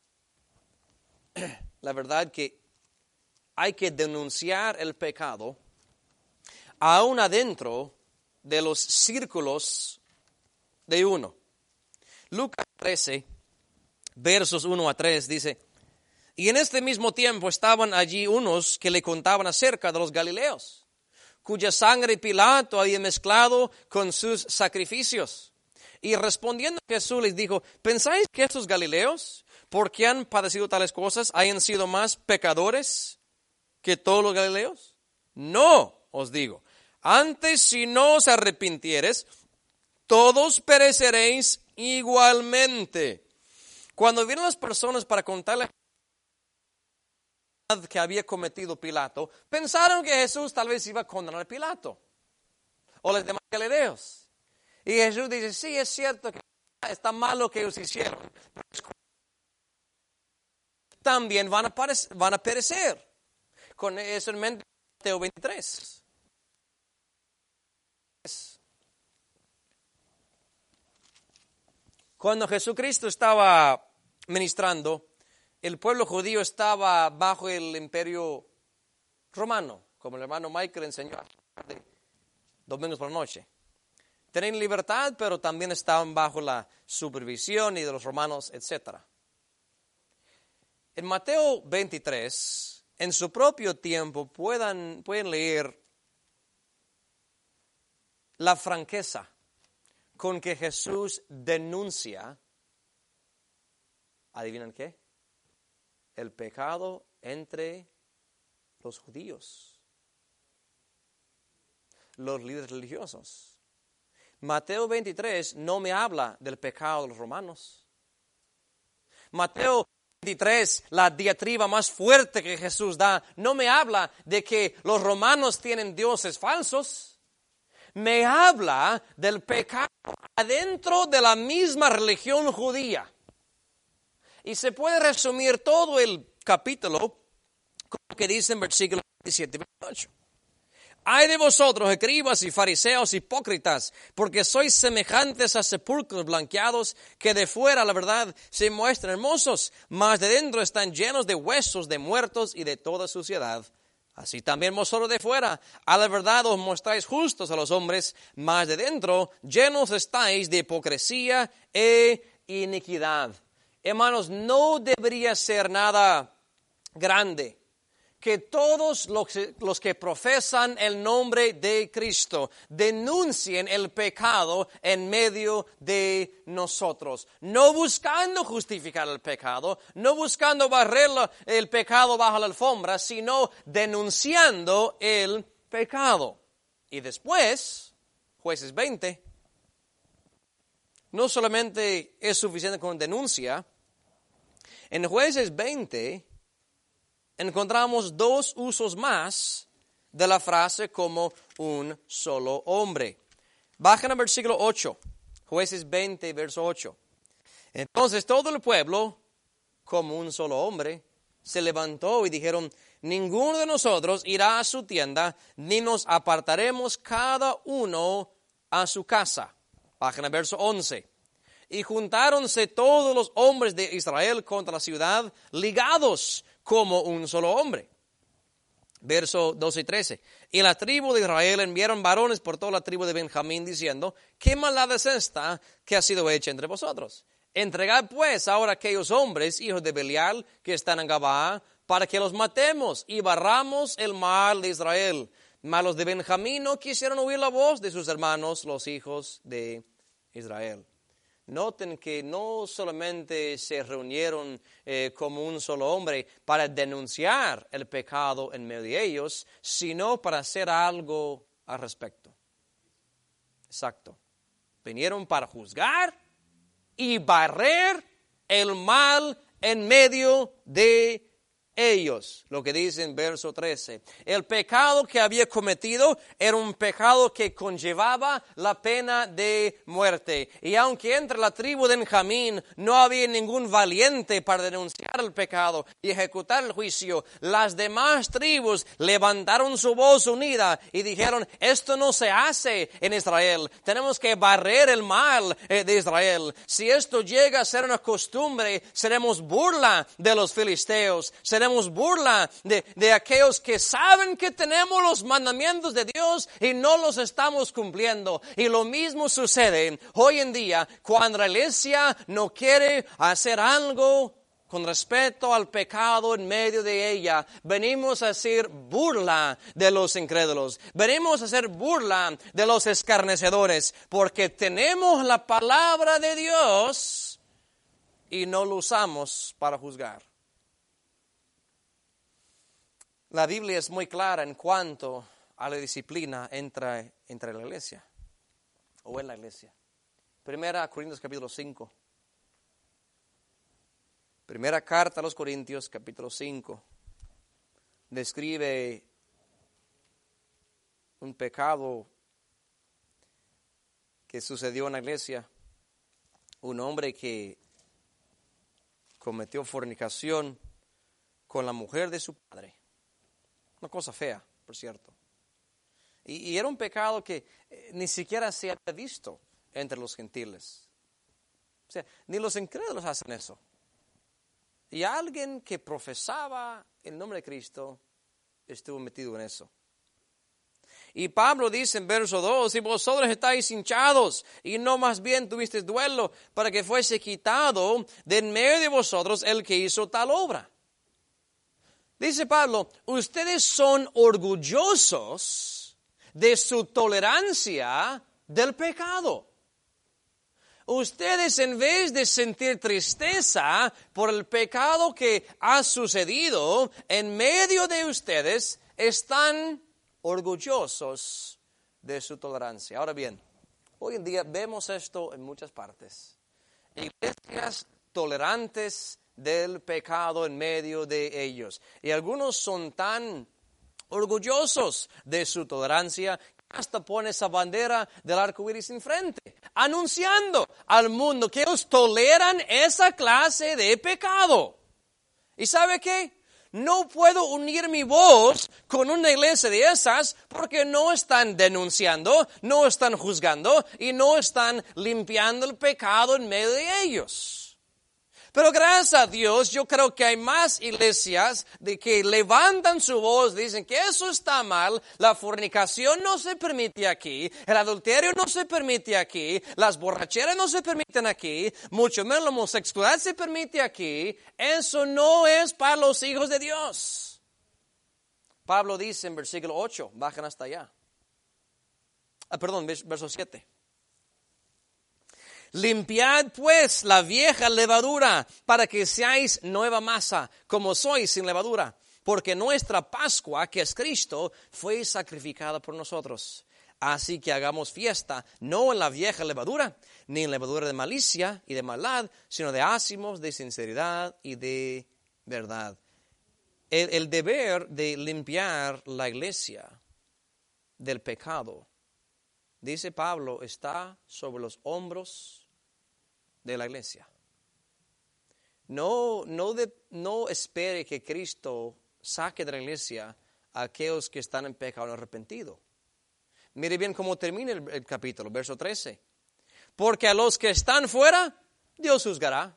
la verdad que hay que denunciar el pecado aún adentro de los círculos de uno. Lucas 13, versos 1 a 3 dice, y en este mismo tiempo estaban allí unos que le contaban acerca de los galileos, cuya sangre Pilato había mezclado con sus sacrificios. Y respondiendo Jesús les dijo, ¿pensáis que estos galileos, porque han padecido tales cosas, hayan sido más pecadores que todos los galileos? No, os digo, antes si no os arrepintiereis, todos pereceréis igualmente. Cuando vieron las personas para contarle que había cometido Pilato, pensaron que Jesús tal vez iba a condenar a Pilato o los demás galileos. Y Jesús dice, sí, es cierto que está mal lo que ellos hicieron, pero también van a perecer. Con eso en mente, Mateo 23. Cuando Jesucristo estaba ministrando, el pueblo judío estaba bajo el imperio romano, como el hermano Michael enseñó domingos por la noche. Tenían libertad, pero también estaban bajo la supervisión y de los romanos, etc. En Mateo 23, en su propio tiempo, pueden leer la franqueza con que Jesús denuncia, ¿adivinan qué? El pecado entre los judíos, los líderes religiosos. Mateo 23 no me habla del pecado de los romanos. Mateo 23, la diatriba más fuerte que Jesús da, no me habla de que los romanos tienen dioses falsos. Me habla del pecado adentro de la misma religión judía. Y se puede resumir todo el capítulo con lo que dice en versículos 27 y 28. Ay de vosotros, escribas y fariseos hipócritas, porque sois semejantes a sepulcros blanqueados, que de fuera, la verdad, se muestran hermosos, mas de dentro están llenos de huesos de muertos y de toda suciedad. Así también vosotros de fuera, a la verdad os mostráis justos a los hombres, mas de dentro llenos estáis de hipocresía e iniquidad. Hermanos, no debería ser nada grande que todos los que profesan el nombre de Cristo denuncien el pecado en medio de nosotros, no buscando justificar el pecado, no buscando barrer el pecado bajo la alfombra, sino denunciando el pecado. Y después, Jueces 20, no solamente es suficiente con denuncia, en Jueces 20 encontramos dos usos más de la frase como un solo hombre. Bajan al versículo 8, Jueces 20, verso 8. Entonces todo el pueblo, como un solo hombre, se levantó y dijeron, ninguno de nosotros irá a su tienda, ni nos apartaremos cada uno a su casa. Bajan al verso 11. Y juntáronse todos los hombres de Israel contra la ciudad, ligados como un solo hombre. Verso 12 y 13. Y la tribu de Israel enviaron varones por toda la tribu de Benjamín, diciendo, ¿qué maldad es esta que ha sido hecha entre vosotros? Entregad pues ahora aquellos hombres, hijos de Belial, que están en Gabaa, para que los matemos y barramos el mal de Israel. Mas los de Benjamín no quisieron oír la voz de sus hermanos, los hijos de Israel. Noten que no solamente se reunieron como un solo hombre para denunciar el pecado en medio de ellos, sino para hacer algo al respecto. Exacto. Vinieron para juzgar y barrer el mal en medio de ellos, lo que dice en verso 13. El pecado que había cometido era un pecado que conllevaba la pena de muerte. Y aunque entre la tribu de Benjamín no había ningún valiente para denunciar el pecado y ejecutar el juicio, las demás tribus levantaron su voz unida y dijeron, esto no se hace en Israel. Tenemos que barrer el mal de Israel. Si esto llega a ser una costumbre, seremos burla de los filisteos, seremos burla de aquellos que saben que tenemos los mandamientos de Dios y no los estamos cumpliendo. Y lo mismo sucede hoy en día cuando la iglesia no quiere hacer algo con respecto al pecado en medio de ella. Venimos a hacer burla de los incrédulos. Venimos a hacer burla de los escarnecedores porque tenemos la palabra de Dios y no lo usamos para juzgar. La Biblia es muy clara en cuanto a la disciplina entre la iglesia o en la iglesia. Primera Corintios capítulo 5. Primera carta a los Corintios capítulo 5. Describe un pecado que sucedió en la iglesia. Un hombre que cometió fornicación con la mujer de su padre. Una cosa fea, por cierto. Y era un pecado que ni siquiera se había visto entre los gentiles. O sea, ni los incrédulos hacen eso. Y alguien que profesaba el nombre de Cristo estuvo metido en eso. Y Pablo dice en verso 2, si vosotros estáis hinchados y no más bien tuvisteis duelo para que fuese quitado de en medio de vosotros el que hizo tal obra. Dice Pablo, ustedes son orgullosos de su tolerancia del pecado. Ustedes en vez de sentir tristeza por el pecado que ha sucedido en medio de ustedes, están orgullosos de su tolerancia. Ahora bien, hoy en día vemos esto en muchas partes. Iglesias tolerantes del pecado en medio de ellos. Y algunos son tan orgullosos de su tolerancia que hasta ponen esa bandera del arco iris enfrente, anunciando al mundo que ellos toleran esa clase de pecado. ¿Y sabe qué? No puedo unir mi voz con una iglesia de esas porque no están denunciando, no están juzgando y no están limpiando el pecado en medio de ellos. Pero gracias a Dios, yo creo que hay más iglesias de que levantan su voz, dicen que eso está mal, la fornicación no se permite aquí, el adulterio no se permite aquí, las borracheras no se permiten aquí, mucho menos la homosexualidad se permite aquí. Eso no es para los hijos de Dios. Pablo dice en versículo 8, bajan hasta allá. Verso 7. Limpiad pues la vieja levadura para que seáis nueva masa, como sois sin levadura, porque nuestra Pascua, que es Cristo, fue sacrificada por nosotros. Así que hagamos fiesta, no en la vieja levadura, ni en levadura de malicia y de maldad, sino de ázimos, de sinceridad y de verdad. El deber de limpiar la iglesia del pecado, dice Pablo, está sobre los hombros de la iglesia. No espere que Cristo saque de la iglesia a aquellos que están en pecado arrepentido. Mire bien cómo termina el capítulo, verso 13. Porque a los que están fuera, Dios juzgará.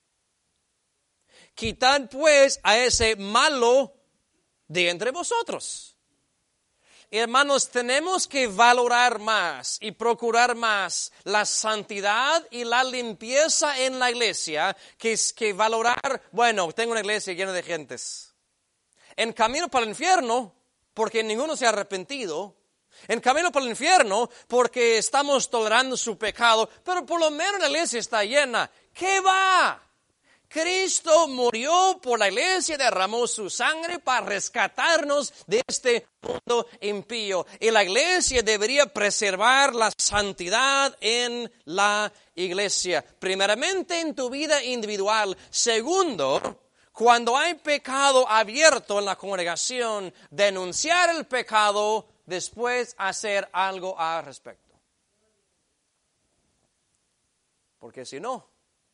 Quitad pues a ese malo de entre vosotros. Hermanos, tenemos que valorar más y procurar más la santidad y la limpieza en la iglesia que valorar, bueno, tengo una iglesia llena de gentes. En camino para el infierno, porque ninguno se ha arrepentido, en camino por el infierno porque estamos tolerando su pecado, pero por lo menos la iglesia está llena. ¿Qué va? Cristo murió por la iglesia, derramó su sangre para rescatarnos de este mundo impío. Y la iglesia debería preservar la santidad en la iglesia. Primeramente en tu vida individual. Segundo, cuando hay pecado abierto en la congregación, denunciar el pecado, después hacer algo al respecto. Porque si no,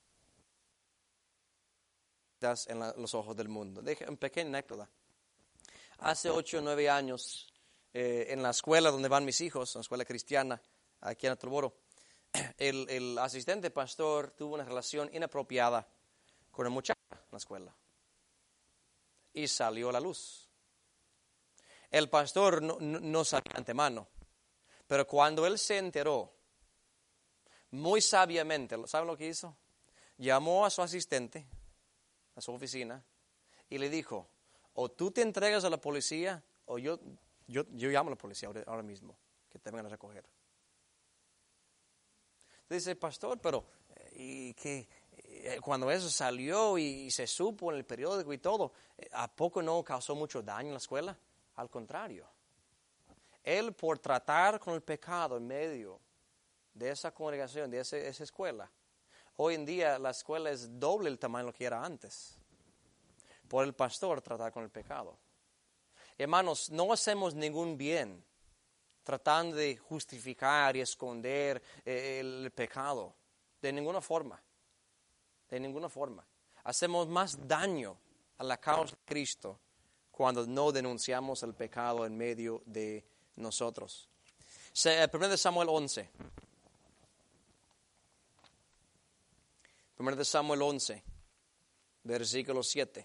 en los ojos del mundo. Una pequeña anécdota. Hace 8 o 9 años, en la escuela donde van mis hijos, en la escuela cristiana, aquí en Attleboro, el asistente pastor tuvo una relación inapropiada con una muchacha en la escuela. Y salió a la luz. El pastor no sabía de antemano, pero cuando él se enteró, muy sabiamente, ¿saben lo que hizo? Llamó a su asistente a su oficina y le dijo, o tú te entregas a la policía o yo llamo a la policía ahora mismo, que te vengan a recoger. Dice, pastor, pero ¿y qué? Cuando eso salió y se supo en el periódico y todo, ¿a poco no causó mucho daño en la escuela? Al contrario, él por tratar con el pecado en medio de esa congregación, de esa escuela, hoy en día la escuela es doble el tamaño de lo que era antes. Por el pastor tratar con el pecado. Hermanos, no hacemos ningún bien tratando de justificar y esconder el pecado. De ninguna forma. De ninguna forma. Hacemos más daño a la causa de Cristo cuando no denunciamos el pecado en medio de nosotros. 1 Samuel 11. 1 Samuel 11, versículo 7.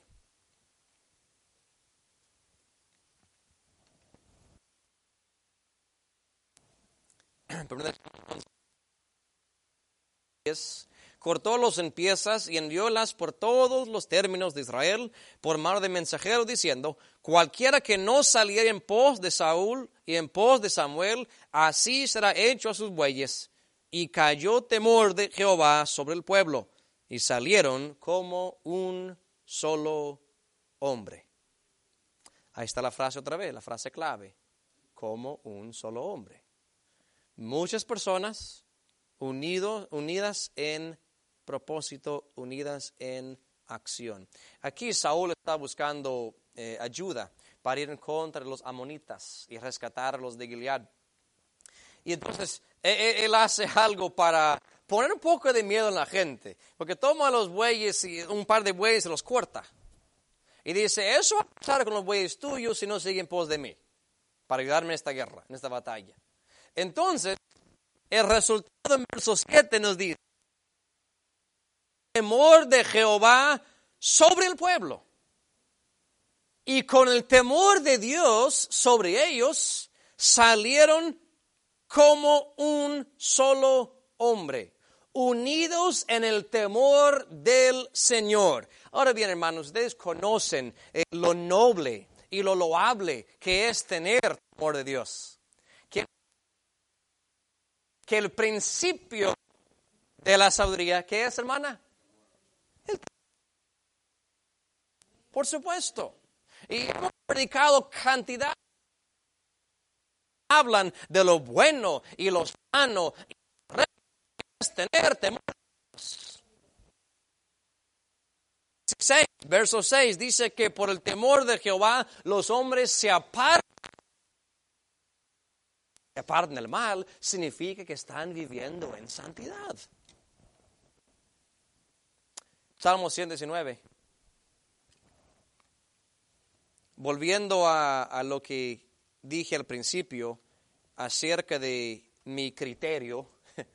Cortólos en piezas y enviólas por todos los términos de Israel por mano de mensajero diciendo, cualquiera que no saliera en pos de Saúl y en pos de Samuel, así será hecho a sus bueyes. Y cayó temor de Jehová sobre el pueblo y salieron como un solo hombre. Ahí está la frase otra vez, la frase clave, como un solo hombre. Muchas personas unidas en propósito, unidas en acción. Aquí Saúl está buscando ayuda para ir en contra de los amonitas y rescatar a los de Gilead. Y entonces él hace algo para poner un poco de miedo en la gente, porque toma a los bueyes y un par de bueyes y los corta. Y dice, eso va a pasar con los bueyes tuyos si no siguen en pos de mí, para ayudarme en esta guerra, en esta batalla. Entonces, el resultado en verso 7 nos dice, temor de Jehová sobre el pueblo. Y con el temor de Dios sobre ellos, salieron como un solo hombre, unidos en el temor del Señor. Ahora bien, hermanos, ustedes conocen lo noble y lo loable que es tener temor de Dios. Que el principio de la sabiduría, ¿qué es, hermana? Por supuesto. Y hemos predicado cantidad. Hablan de lo bueno y lo sano. Y es tener temor. Verso 6 dice que por el temor de Jehová los hombres se apartan. Apartan del mal significa que están viviendo en santidad. Salmo 119. Volviendo a lo que dije al principio acerca de mi criterio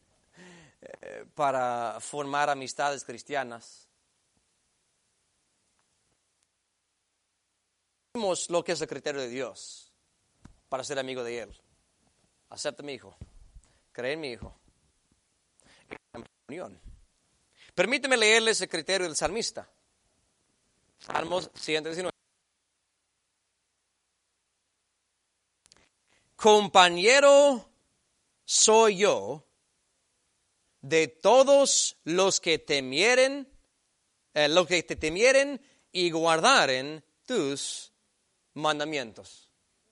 para formar amistades cristianas. Vimos lo que es el criterio de Dios para ser amigo de Él. Acepta a mi hijo, cree en mi hijo. Permíteme leerles el criterio del salmista. Salmos 119. compañero soy yo de todos los que temieren, los que te temieren y guardaren tus mandamientos.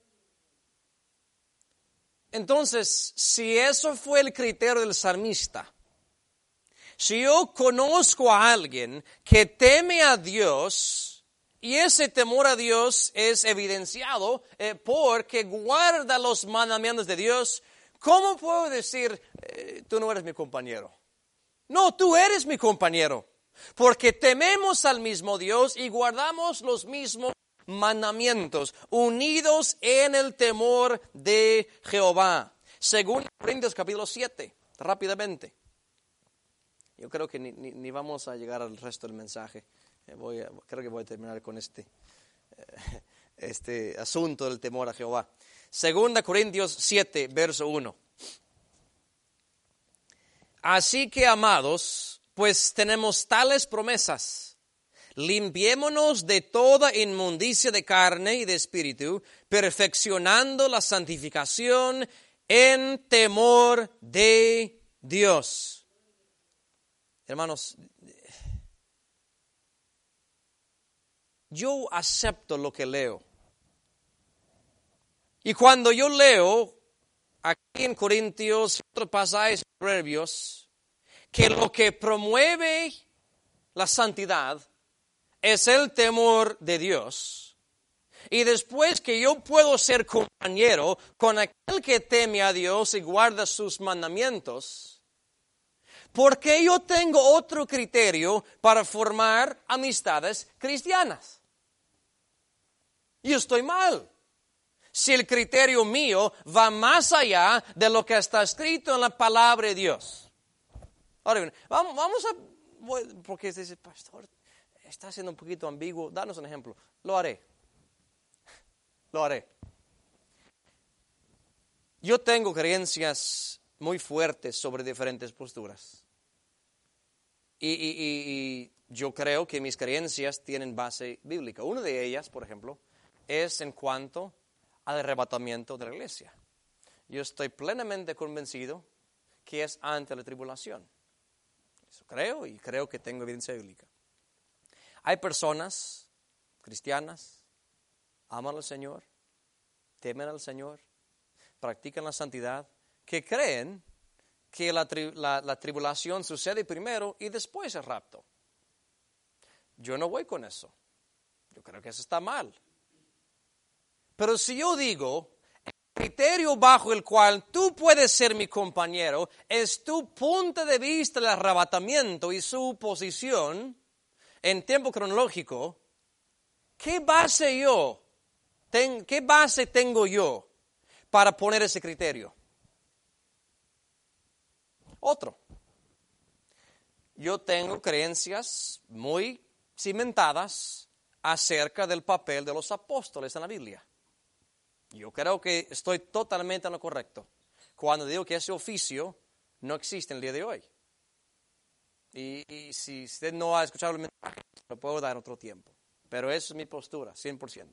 Entonces, si eso fue el criterio del salmista, si yo conozco a alguien que teme a Dios y ese temor a Dios es evidenciado porque guarda los mandamientos de Dios, ¿cómo puedo decir, tú no eres mi compañero? No, tú eres mi compañero, porque tememos al mismo Dios y guardamos los mismos mandamientos, unidos en el temor de Jehová. Según Corintios capítulo 7, rápidamente. Yo creo que ni vamos a llegar al resto del mensaje. Creo que voy a terminar con este asunto del temor a Jehová. Segunda Corintios 7, verso 1. Así que, amados, pues tenemos tales promesas. Limpiémonos de toda inmundicia de carne y de espíritu, perfeccionando la santificación en temor de Dios. Hermanos, yo acepto lo que leo. Y cuando yo leo aquí en Corintios, otros pasajes, Proverbios, que lo que promueve la santidad es el temor de Dios. Y después que yo puedo ser compañero con aquel que teme a Dios y guarda sus mandamientos, ¿por qué yo tengo otro criterio para formar amistades cristianas? Yo estoy mal. Si el criterio mío va más allá de lo que está escrito en la palabra de Dios. Ahora bien, vamos a, porque dice, pastor, está siendo un poquito ambiguo, danos un ejemplo. Lo haré. Yo tengo creencias muy fuertes sobre diferentes posturas. Y yo creo que mis creencias tienen base bíblica. Una de ellas, por ejemplo, es en cuanto al arrebatamiento de la iglesia. Yo estoy plenamente convencido que es ante la tribulación. Eso creo y creo que tengo evidencia bíblica. Hay personas cristianas, aman al Señor, temen al Señor, practican la santidad, que creen que la tribulación sucede primero y después el rapto. Yo no voy con eso. Yo creo que eso está mal. Pero si yo digo, el criterio bajo el cual tú puedes ser mi compañero es tu punto de vista del arrebatamiento y su posición en tiempo cronológico, ¿qué base tengo yo para poner ese criterio? Otro. Yo tengo creencias muy cimentadas acerca del papel de los apóstoles en la Biblia. Yo creo que estoy totalmente en lo correcto cuando digo que ese oficio no existe en el día de hoy. Y si usted no ha escuchado el mensaje, lo puedo dar en otro tiempo. Pero esa es mi postura, 100%.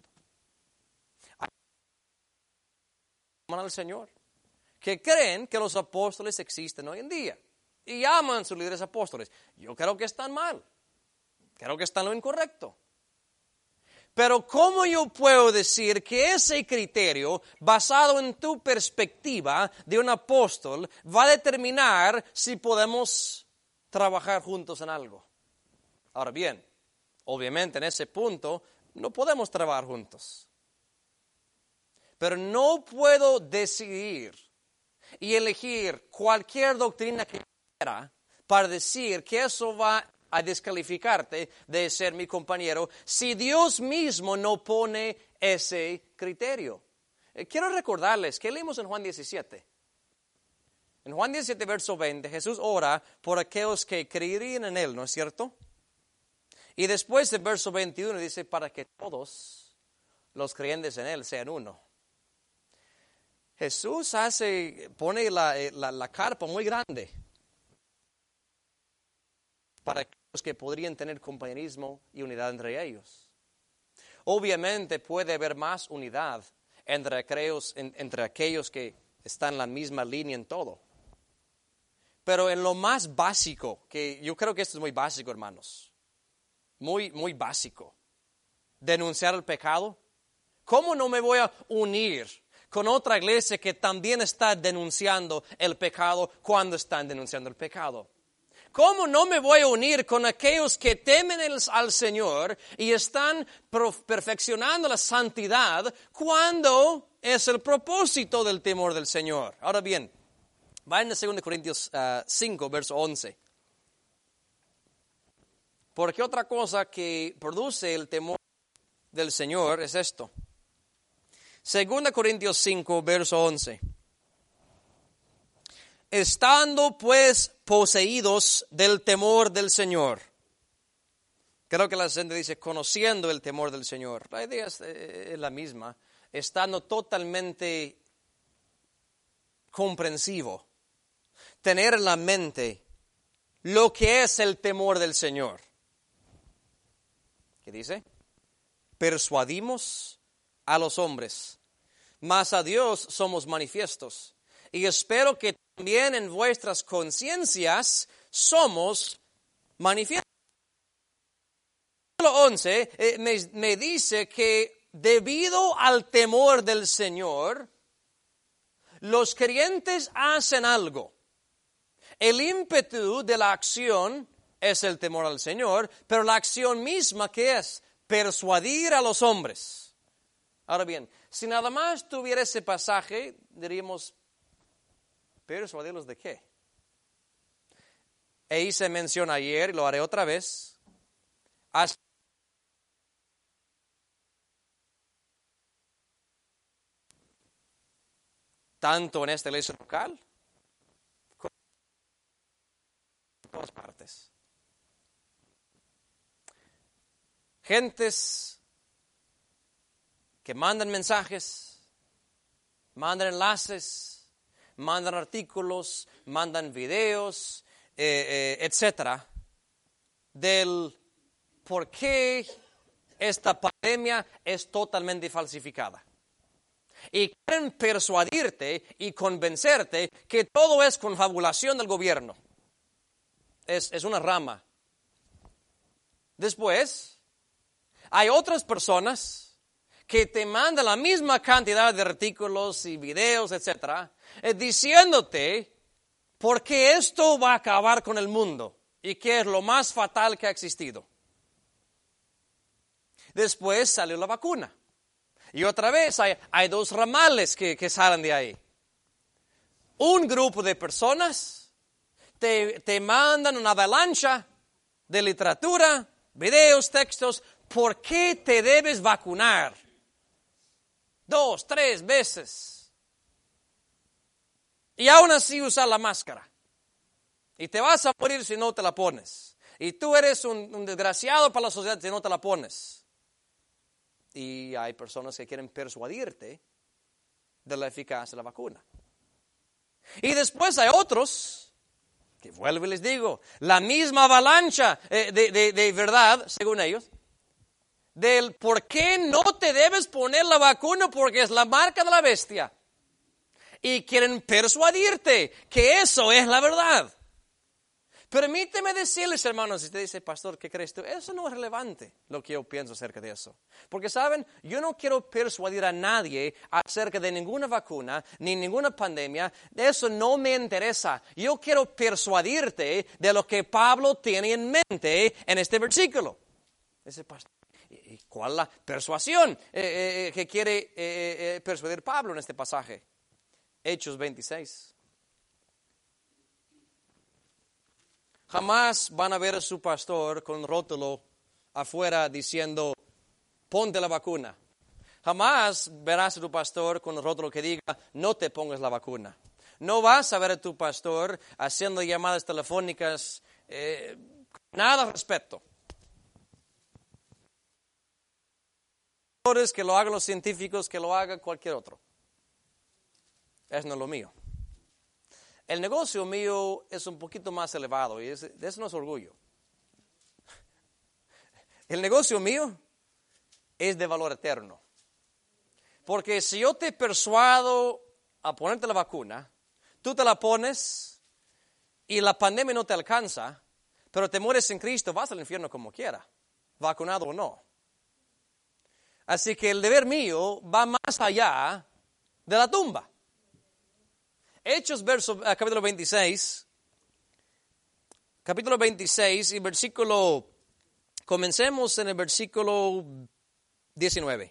Aman al Señor, que creen que los apóstoles existen hoy en día y aman a sus líderes apóstoles. Yo creo que están mal, creo que están en lo incorrecto. Pero ¿cómo yo puedo decir que ese criterio, basado en tu perspectiva de un apóstol, va a determinar si podemos trabajar juntos en algo? Ahora bien, obviamente en ese punto no podemos trabajar juntos. Pero no puedo decidir y elegir cualquier doctrina que quiera para decir que eso va a descalificarte de ser mi compañero si Dios mismo no pone ese criterio. Quiero recordarles que leímos en Juan 17. En Juan 17, verso 20, Jesús ora por aquellos que creerían en Él, ¿no es cierto? Y después del verso 21 dice, para que todos los creyentes en Él sean uno. Jesús pone la carpa muy grande para aquellos que podrían tener compañerismo y unidad entre ellos. Obviamente puede haber más unidad entre aquellos que están en la misma línea en todo. Pero en lo más básico, que yo creo que esto es muy básico, hermanos, muy, muy básico, denunciar el pecado. ¿Cómo no me voy a unir con otra iglesia que también está denunciando el pecado cuando están denunciando el pecado? ¿Cómo no me voy a unir con aquellos que temen al Señor y están perfeccionando la santidad cuando es el propósito del temor del Señor? Ahora bien, vayan a 2 Corintios 5, verso 11. Porque otra cosa que produce el temor del Señor es esto. 2 Corintios 5, verso 11. Estando pues poseídos del temor del Señor. Creo que la gente dice conociendo el temor del Señor. La idea es la misma. Estando totalmente comprensivo. Tener en la mente lo que es el temor del Señor. ¿Qué dice? Persuadimos a los hombres, mas a Dios somos manifiestos. Y espero que también en vuestras conciencias somos manifiestos. El 11 me dice que debido al temor del Señor, los creyentes hacen algo. El ímpetu de la acción es el temor al Señor, pero la acción misma, ¿qué es? Persuadir a los hombres. Ahora bien, si nada más tuviera ese pasaje, diríamos, ¿persuadirlos de qué? E hice mención ayer, y lo haré otra vez, tanto en esta iglesia local, como en todas partes. Gentes que mandan mensajes, mandan enlaces, mandan artículos, mandan videos, etcétera, del por qué esta pandemia es totalmente falsificada. Y quieren persuadirte y convencerte que todo es confabulación del gobierno. Es una rama. Después, hay otras personas que te mandan la misma cantidad de artículos y videos, etcétera, diciéndote por qué esto va a acabar con el mundo y que es lo más fatal que ha existido. Después salió la vacuna. Y otra vez hay dos ramales que salen de ahí. Un grupo de personas te mandan una avalancha de literatura, videos, textos. ¿Por qué te debes vacunar? 2, 3 veces. Y aún así usar la máscara. Y te vas a morir si no te la pones. Y tú eres un desgraciado para la sociedad si no te la pones. Y hay personas que quieren persuadirte de la eficacia de la vacuna. Y después hay otros, que vuelvo y les digo, la misma avalancha de verdad, según ellos, del por qué no te debes poner la vacuna porque es la marca de la bestia. Y quieren persuadirte que eso es la verdad. Permíteme decirles, hermanos, si usted dice, pastor, ¿qué crees tú? Eso no es relevante lo que yo pienso acerca de eso. Porque, ¿saben? Yo no quiero persuadir a nadie acerca de ninguna vacuna, ni ninguna pandemia. Eso no me interesa. Yo quiero persuadirte de lo que Pablo tiene en mente en este versículo. Dice, pastor, ¿y cuál es la persuasión que quiere persuadir Pablo en este pasaje? Hechos 26. Jamás van a ver a su pastor con rótulo afuera diciendo, ponte la vacuna. Jamás verás a tu pastor con rótulo que diga, no te pongas la vacuna. No vas a ver a tu pastor haciendo llamadas telefónicas, nada al respecto. Que lo hagan los científicos, que lo haga cualquier otro. Eso no es lo mío. El negocio mío es un poquito más elevado y de eso no es orgullo. El negocio mío es de valor eterno. Porque si yo te persuado a ponerte la vacuna, tú te la pones y la pandemia no te alcanza, pero te mueres en Cristo, vas al infierno como quiera, vacunado o no. Así que el deber mío va más allá de la tumba. Hechos, capítulo 26 y versículo, comencemos en el versículo 19.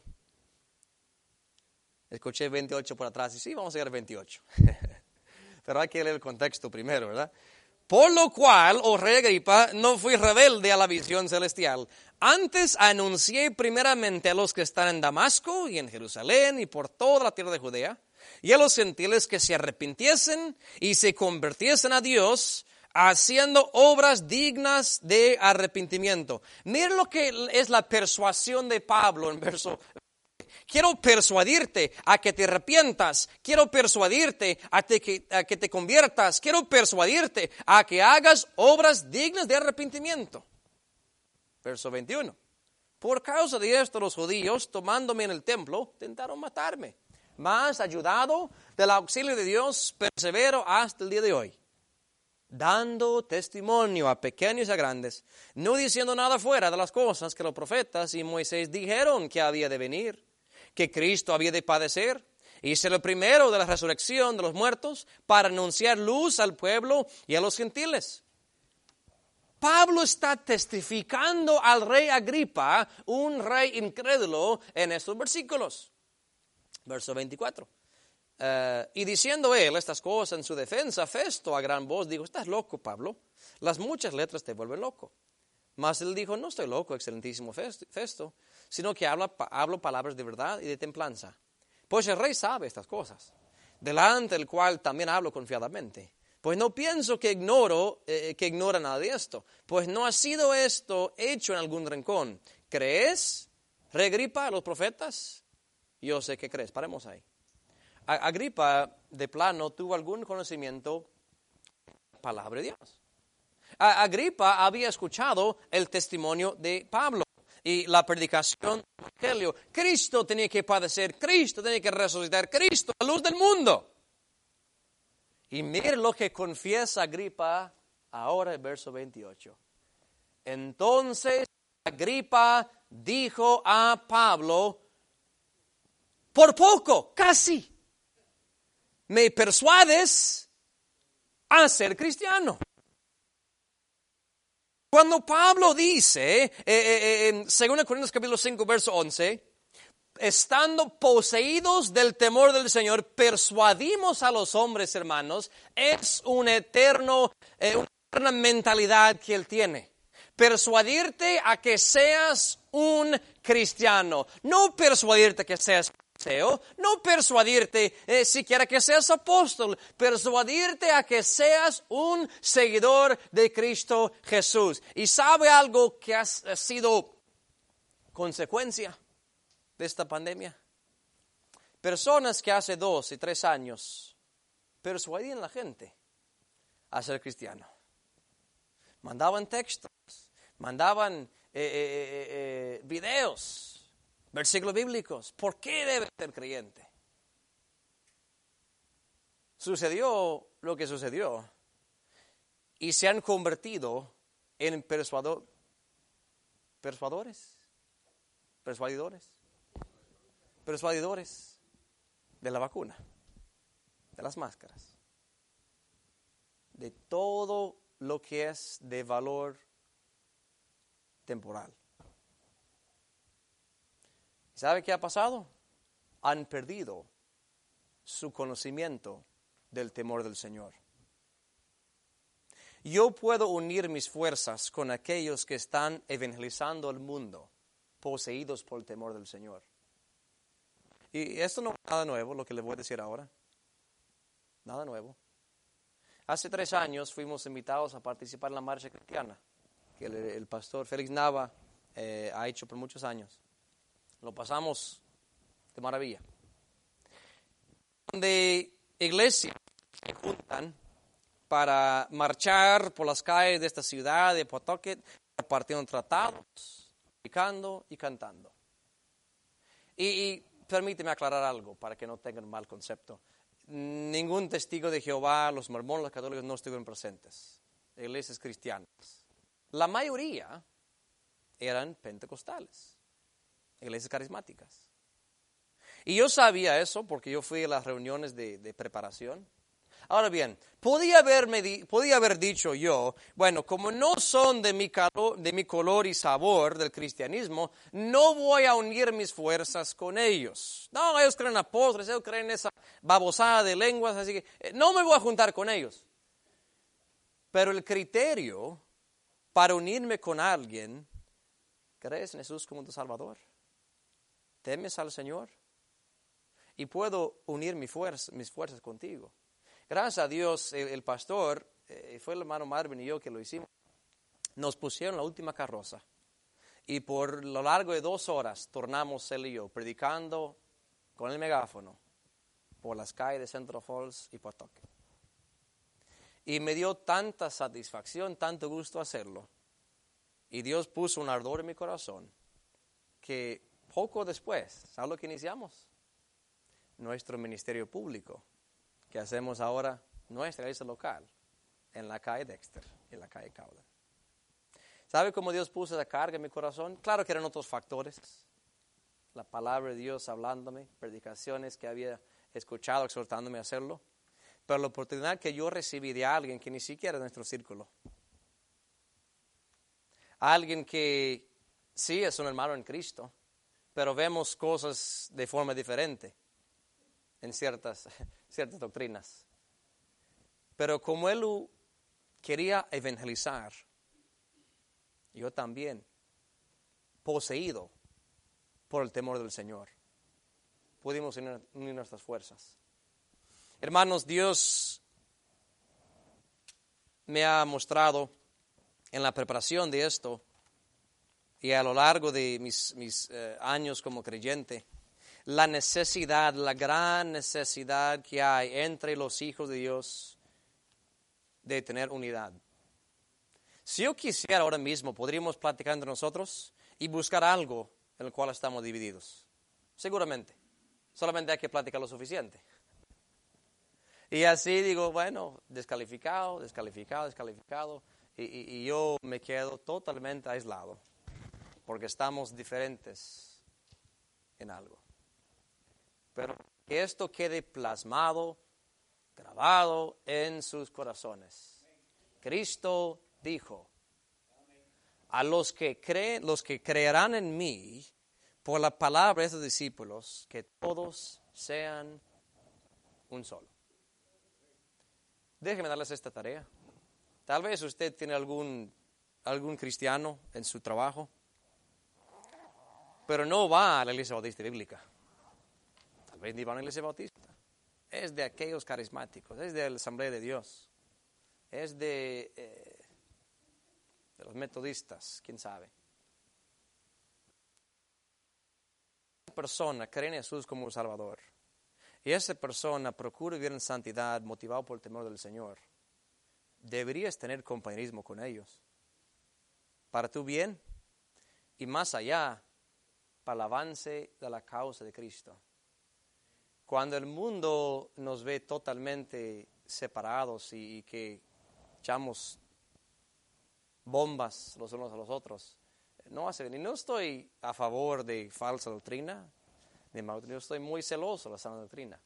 Escuché 28 por atrás y sí, vamos a llegar al 28. Pero hay que leer el contexto primero, ¿verdad? Por lo cual, oh rey Agripa, no fui rebelde a la visión celestial. Antes anuncié primeramente a los que están en Damasco y en Jerusalén y por toda la tierra de Judea, y a los gentiles que se arrepintiesen y se convirtiesen a Dios, haciendo obras dignas de arrepentimiento. Miren lo que es la persuasión de Pablo en verso. Quiero persuadirte a que te arrepientas. Quiero persuadirte a que te conviertas. Quiero persuadirte a que hagas obras dignas de arrepentimiento. Verso 21. Por causa de esto los judíos, tomándome en el templo, tentaron matarme. Mas, ayudado del auxilio de Dios, persevero hasta el día de hoy, dando testimonio a pequeños y a grandes, no diciendo nada fuera de las cosas que los profetas y Moisés dijeron que había de venir, que Cristo había de padecer y ser el primero de la resurrección de los muertos para anunciar luz al pueblo y a los gentiles. Pablo está testificando al rey Agripa, un rey incrédulo, en estos versículos. Verso 24. Y diciendo él estas cosas en su defensa, Festo a gran voz dijo: estás loco, Pablo, las muchas letras te vuelven loco. Mas él dijo: no estoy loco, excelentísimo Festo, sino que hablo palabras de verdad y de templanza. Pues el rey sabe estas cosas, delante del cual también hablo confiadamente. Pues no pienso que ignora nada de esto, pues no ha sido esto hecho en algún rincón. ¿Crees, rey Agripa, a los profetas? Yo sé que crees. Paremos ahí. Agripa, de plano, tuvo algún conocimiento de la palabra de Dios. Agripa había escuchado el testimonio de Pablo y la predicación del Evangelio. Cristo tenía que padecer, Cristo tenía que resucitar, Cristo, la luz del mundo. Y mire lo que confiesa Agripa ahora en verso 28. Entonces Agripa dijo a Pablo: por poco, casi, me persuades a ser cristiano. Cuando Pablo dice, en 2 Corintios capítulo 5, verso 11, estando poseídos del temor del Señor, persuadimos a los hombres, hermanos, es una eterna mentalidad que él tiene. Persuadirte a que seas un cristiano, no persuadirte que seas fariseo, no persuadirte siquiera que seas apóstol, persuadirte a que seas un seguidor de Cristo Jesús. ¿Y sabe algo que ha sido consecuencia de esta pandemia? Personas que hace 2 y 3 años persuadían a la gente a ser cristiano. Mandaban textos, mandaban videos, versículos bíblicos. ¿Por qué debe ser creyente? Sucedió lo que sucedió y se han convertido en persuadidores de la vacuna, de las máscaras, de todo lo que es de valor temporal. ¿Sabe qué ha pasado? Han perdido su conocimiento del temor del Señor. Yo puedo unir mis fuerzas con aquellos que están evangelizando el mundo, poseídos por el temor del Señor. Y esto no es nada nuevo, lo que les voy a decir ahora. Nada nuevo. Hace 3 años fuimos invitados a participar en la marcha cristiana que el pastor Félix Nava ha hecho por muchos años. Lo pasamos de maravilla. Donde iglesias se juntan para marchar por las calles de esta ciudad de Pawtucket, repartiendo tratados, predicando y cantando. Y permíteme aclarar algo para que no tengan mal concepto. Ningún testigo de Jehová, los mormones, los católicos no estuvieron presentes. Iglesias cristianas. La mayoría eran pentecostales, iglesias carismáticas. Y yo sabía eso porque yo fui a las reuniones de preparación. Ahora bien, podía haber dicho yo, bueno, como no son de mi color y sabor del cristianismo, no voy a unir mis fuerzas con ellos. No, ellos creen apóstoles, ellos creen esa babosada de lenguas, así que no me voy a juntar con ellos. Pero el criterio para unirme con alguien, ¿crees en Jesús como tu Salvador? ¿Temes al Señor? Y puedo unir mis fuerzas contigo. Gracias a Dios, el pastor, fue el hermano Marvin y yo que lo hicimos, nos pusieron la última carroza. Y por lo largo de 2 horas tornamos él y yo, predicando con el megáfono por las calles de Central Falls y Pawtucket. Y me dio tanta satisfacción, tanto gusto hacerlo. Y Dios puso un ardor en mi corazón que poco después, ¿sabes lo que iniciamos? Nuestro ministerio público, que hacemos ahora, nuestra iglesia local, en la calle Dexter, en la calle Cowden. ¿Sabe cómo Dios puso esa carga en mi corazón? Claro que eran otros factores. La palabra de Dios hablándome, predicaciones que había escuchado, exhortándome a hacerlo. Pero la oportunidad que yo recibí de alguien que ni siquiera es nuestro círculo. Alguien que sí es un hermano en Cristo, pero vemos cosas de forma diferente en ciertas doctrinas. Pero como él quería evangelizar, yo también, poseído por el temor del Señor, pudimos unir nuestras fuerzas. Hermanos, Dios me ha mostrado en la preparación de esto y a lo largo de mis años como creyente, la necesidad, la gran necesidad que hay entre los hijos de Dios de tener unidad. Si yo quisiera ahora mismo, podríamos platicar entre nosotros y buscar algo en el cual estamos divididos. Seguramente. Solamente hay que platicar lo suficiente. Y así digo, bueno, descalificado. Y yo me quedo totalmente aislado. Porque estamos diferentes en algo. Pero que esto quede plasmado, grabado en sus corazones. Cristo dijo, a los que creerán en mí, por la palabra de esos discípulos, que todos sean un solo. Déjeme darles esta tarea. Tal vez usted tiene algún cristiano en su trabajo, pero no va a la iglesia bautista bíblica. Tal vez ni va a la iglesia bautista. Es de aquellos carismáticos, es de la Asamblea de Dios, es de los metodistas, quién sabe. Una persona cree en Jesús como Salvador y esa persona procura vivir en santidad motivado por el temor del Señor. Deberías tener compañerismo con ellos para tu bien y más allá para el avance de la causa de Cristo. Cuando el mundo nos ve totalmente separados y que echamos bombas los unos a los otros, no hace bien. Y no estoy a favor de falsa doctrina, yo estoy muy celoso de la sana doctrina.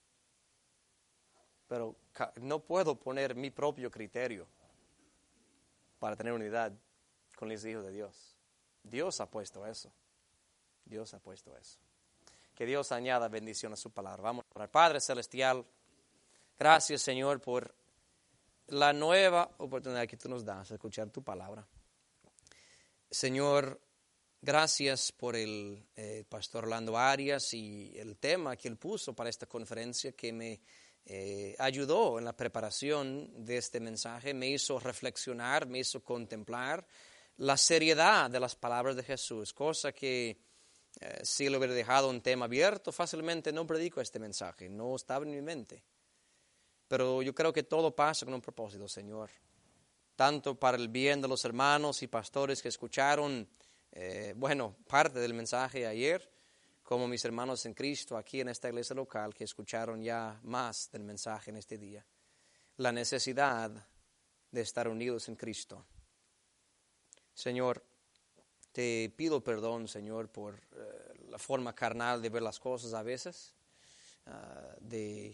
Pero no puedo poner mi propio criterio para tener unidad con los hijos de Dios. Dios ha puesto eso. Dios ha puesto eso. Que Dios añada bendición a su palabra. Vamos a orar. Padre Celestial, gracias Señor por la nueva oportunidad que tú nos das de escuchar tu palabra. Señor, gracias por el pastor Orlando Arias y el tema que él puso para esta conferencia que me ayudó en la preparación de este mensaje, me hizo reflexionar, me hizo contemplar la seriedad de las palabras de Jesús, cosa que si lo hubiera dejado un tema abierto, fácilmente no predico este mensaje, no estaba en mi mente. Pero yo creo que todo pasa con un propósito, Señor, tanto para el bien de los hermanos y pastores que escucharon, parte del mensaje ayer, como mis hermanos en Cristo aquí en esta iglesia local que escucharon ya más del mensaje en este día. La necesidad de estar unidos en Cristo. Señor, te pido perdón, Señor, por la forma carnal de ver las cosas a veces, de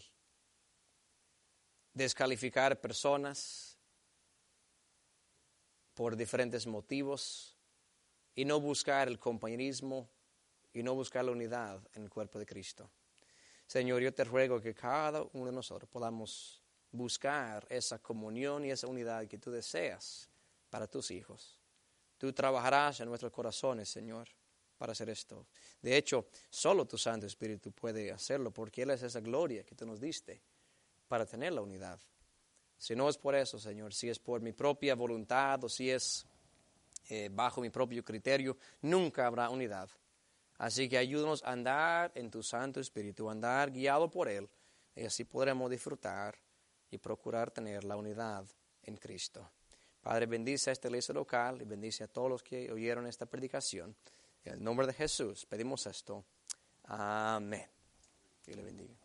descalificar personas por diferentes motivos y no buscar el compañerismo y no buscar la unidad en el cuerpo de Cristo. Señor, yo te ruego que cada uno de nosotros podamos buscar esa comunión y esa unidad que tú deseas para tus hijos. Tú trabajarás en nuestros corazones, Señor, para hacer esto. De hecho, solo tu Santo Espíritu puede hacerlo, porque Él es esa gloria que tú nos diste para tener la unidad. Si no es por eso, Señor, si es por mi propia voluntad o si es bajo mi propio criterio, nunca habrá unidad. Así que ayúdanos a andar en tu Santo Espíritu, a andar guiado por Él, y así podremos disfrutar y procurar tener la unidad en Cristo. Padre, bendice a esta iglesia local y bendice a todos los que oyeron esta predicación. En el nombre de Jesús pedimos esto. Amén. Dios le bendiga.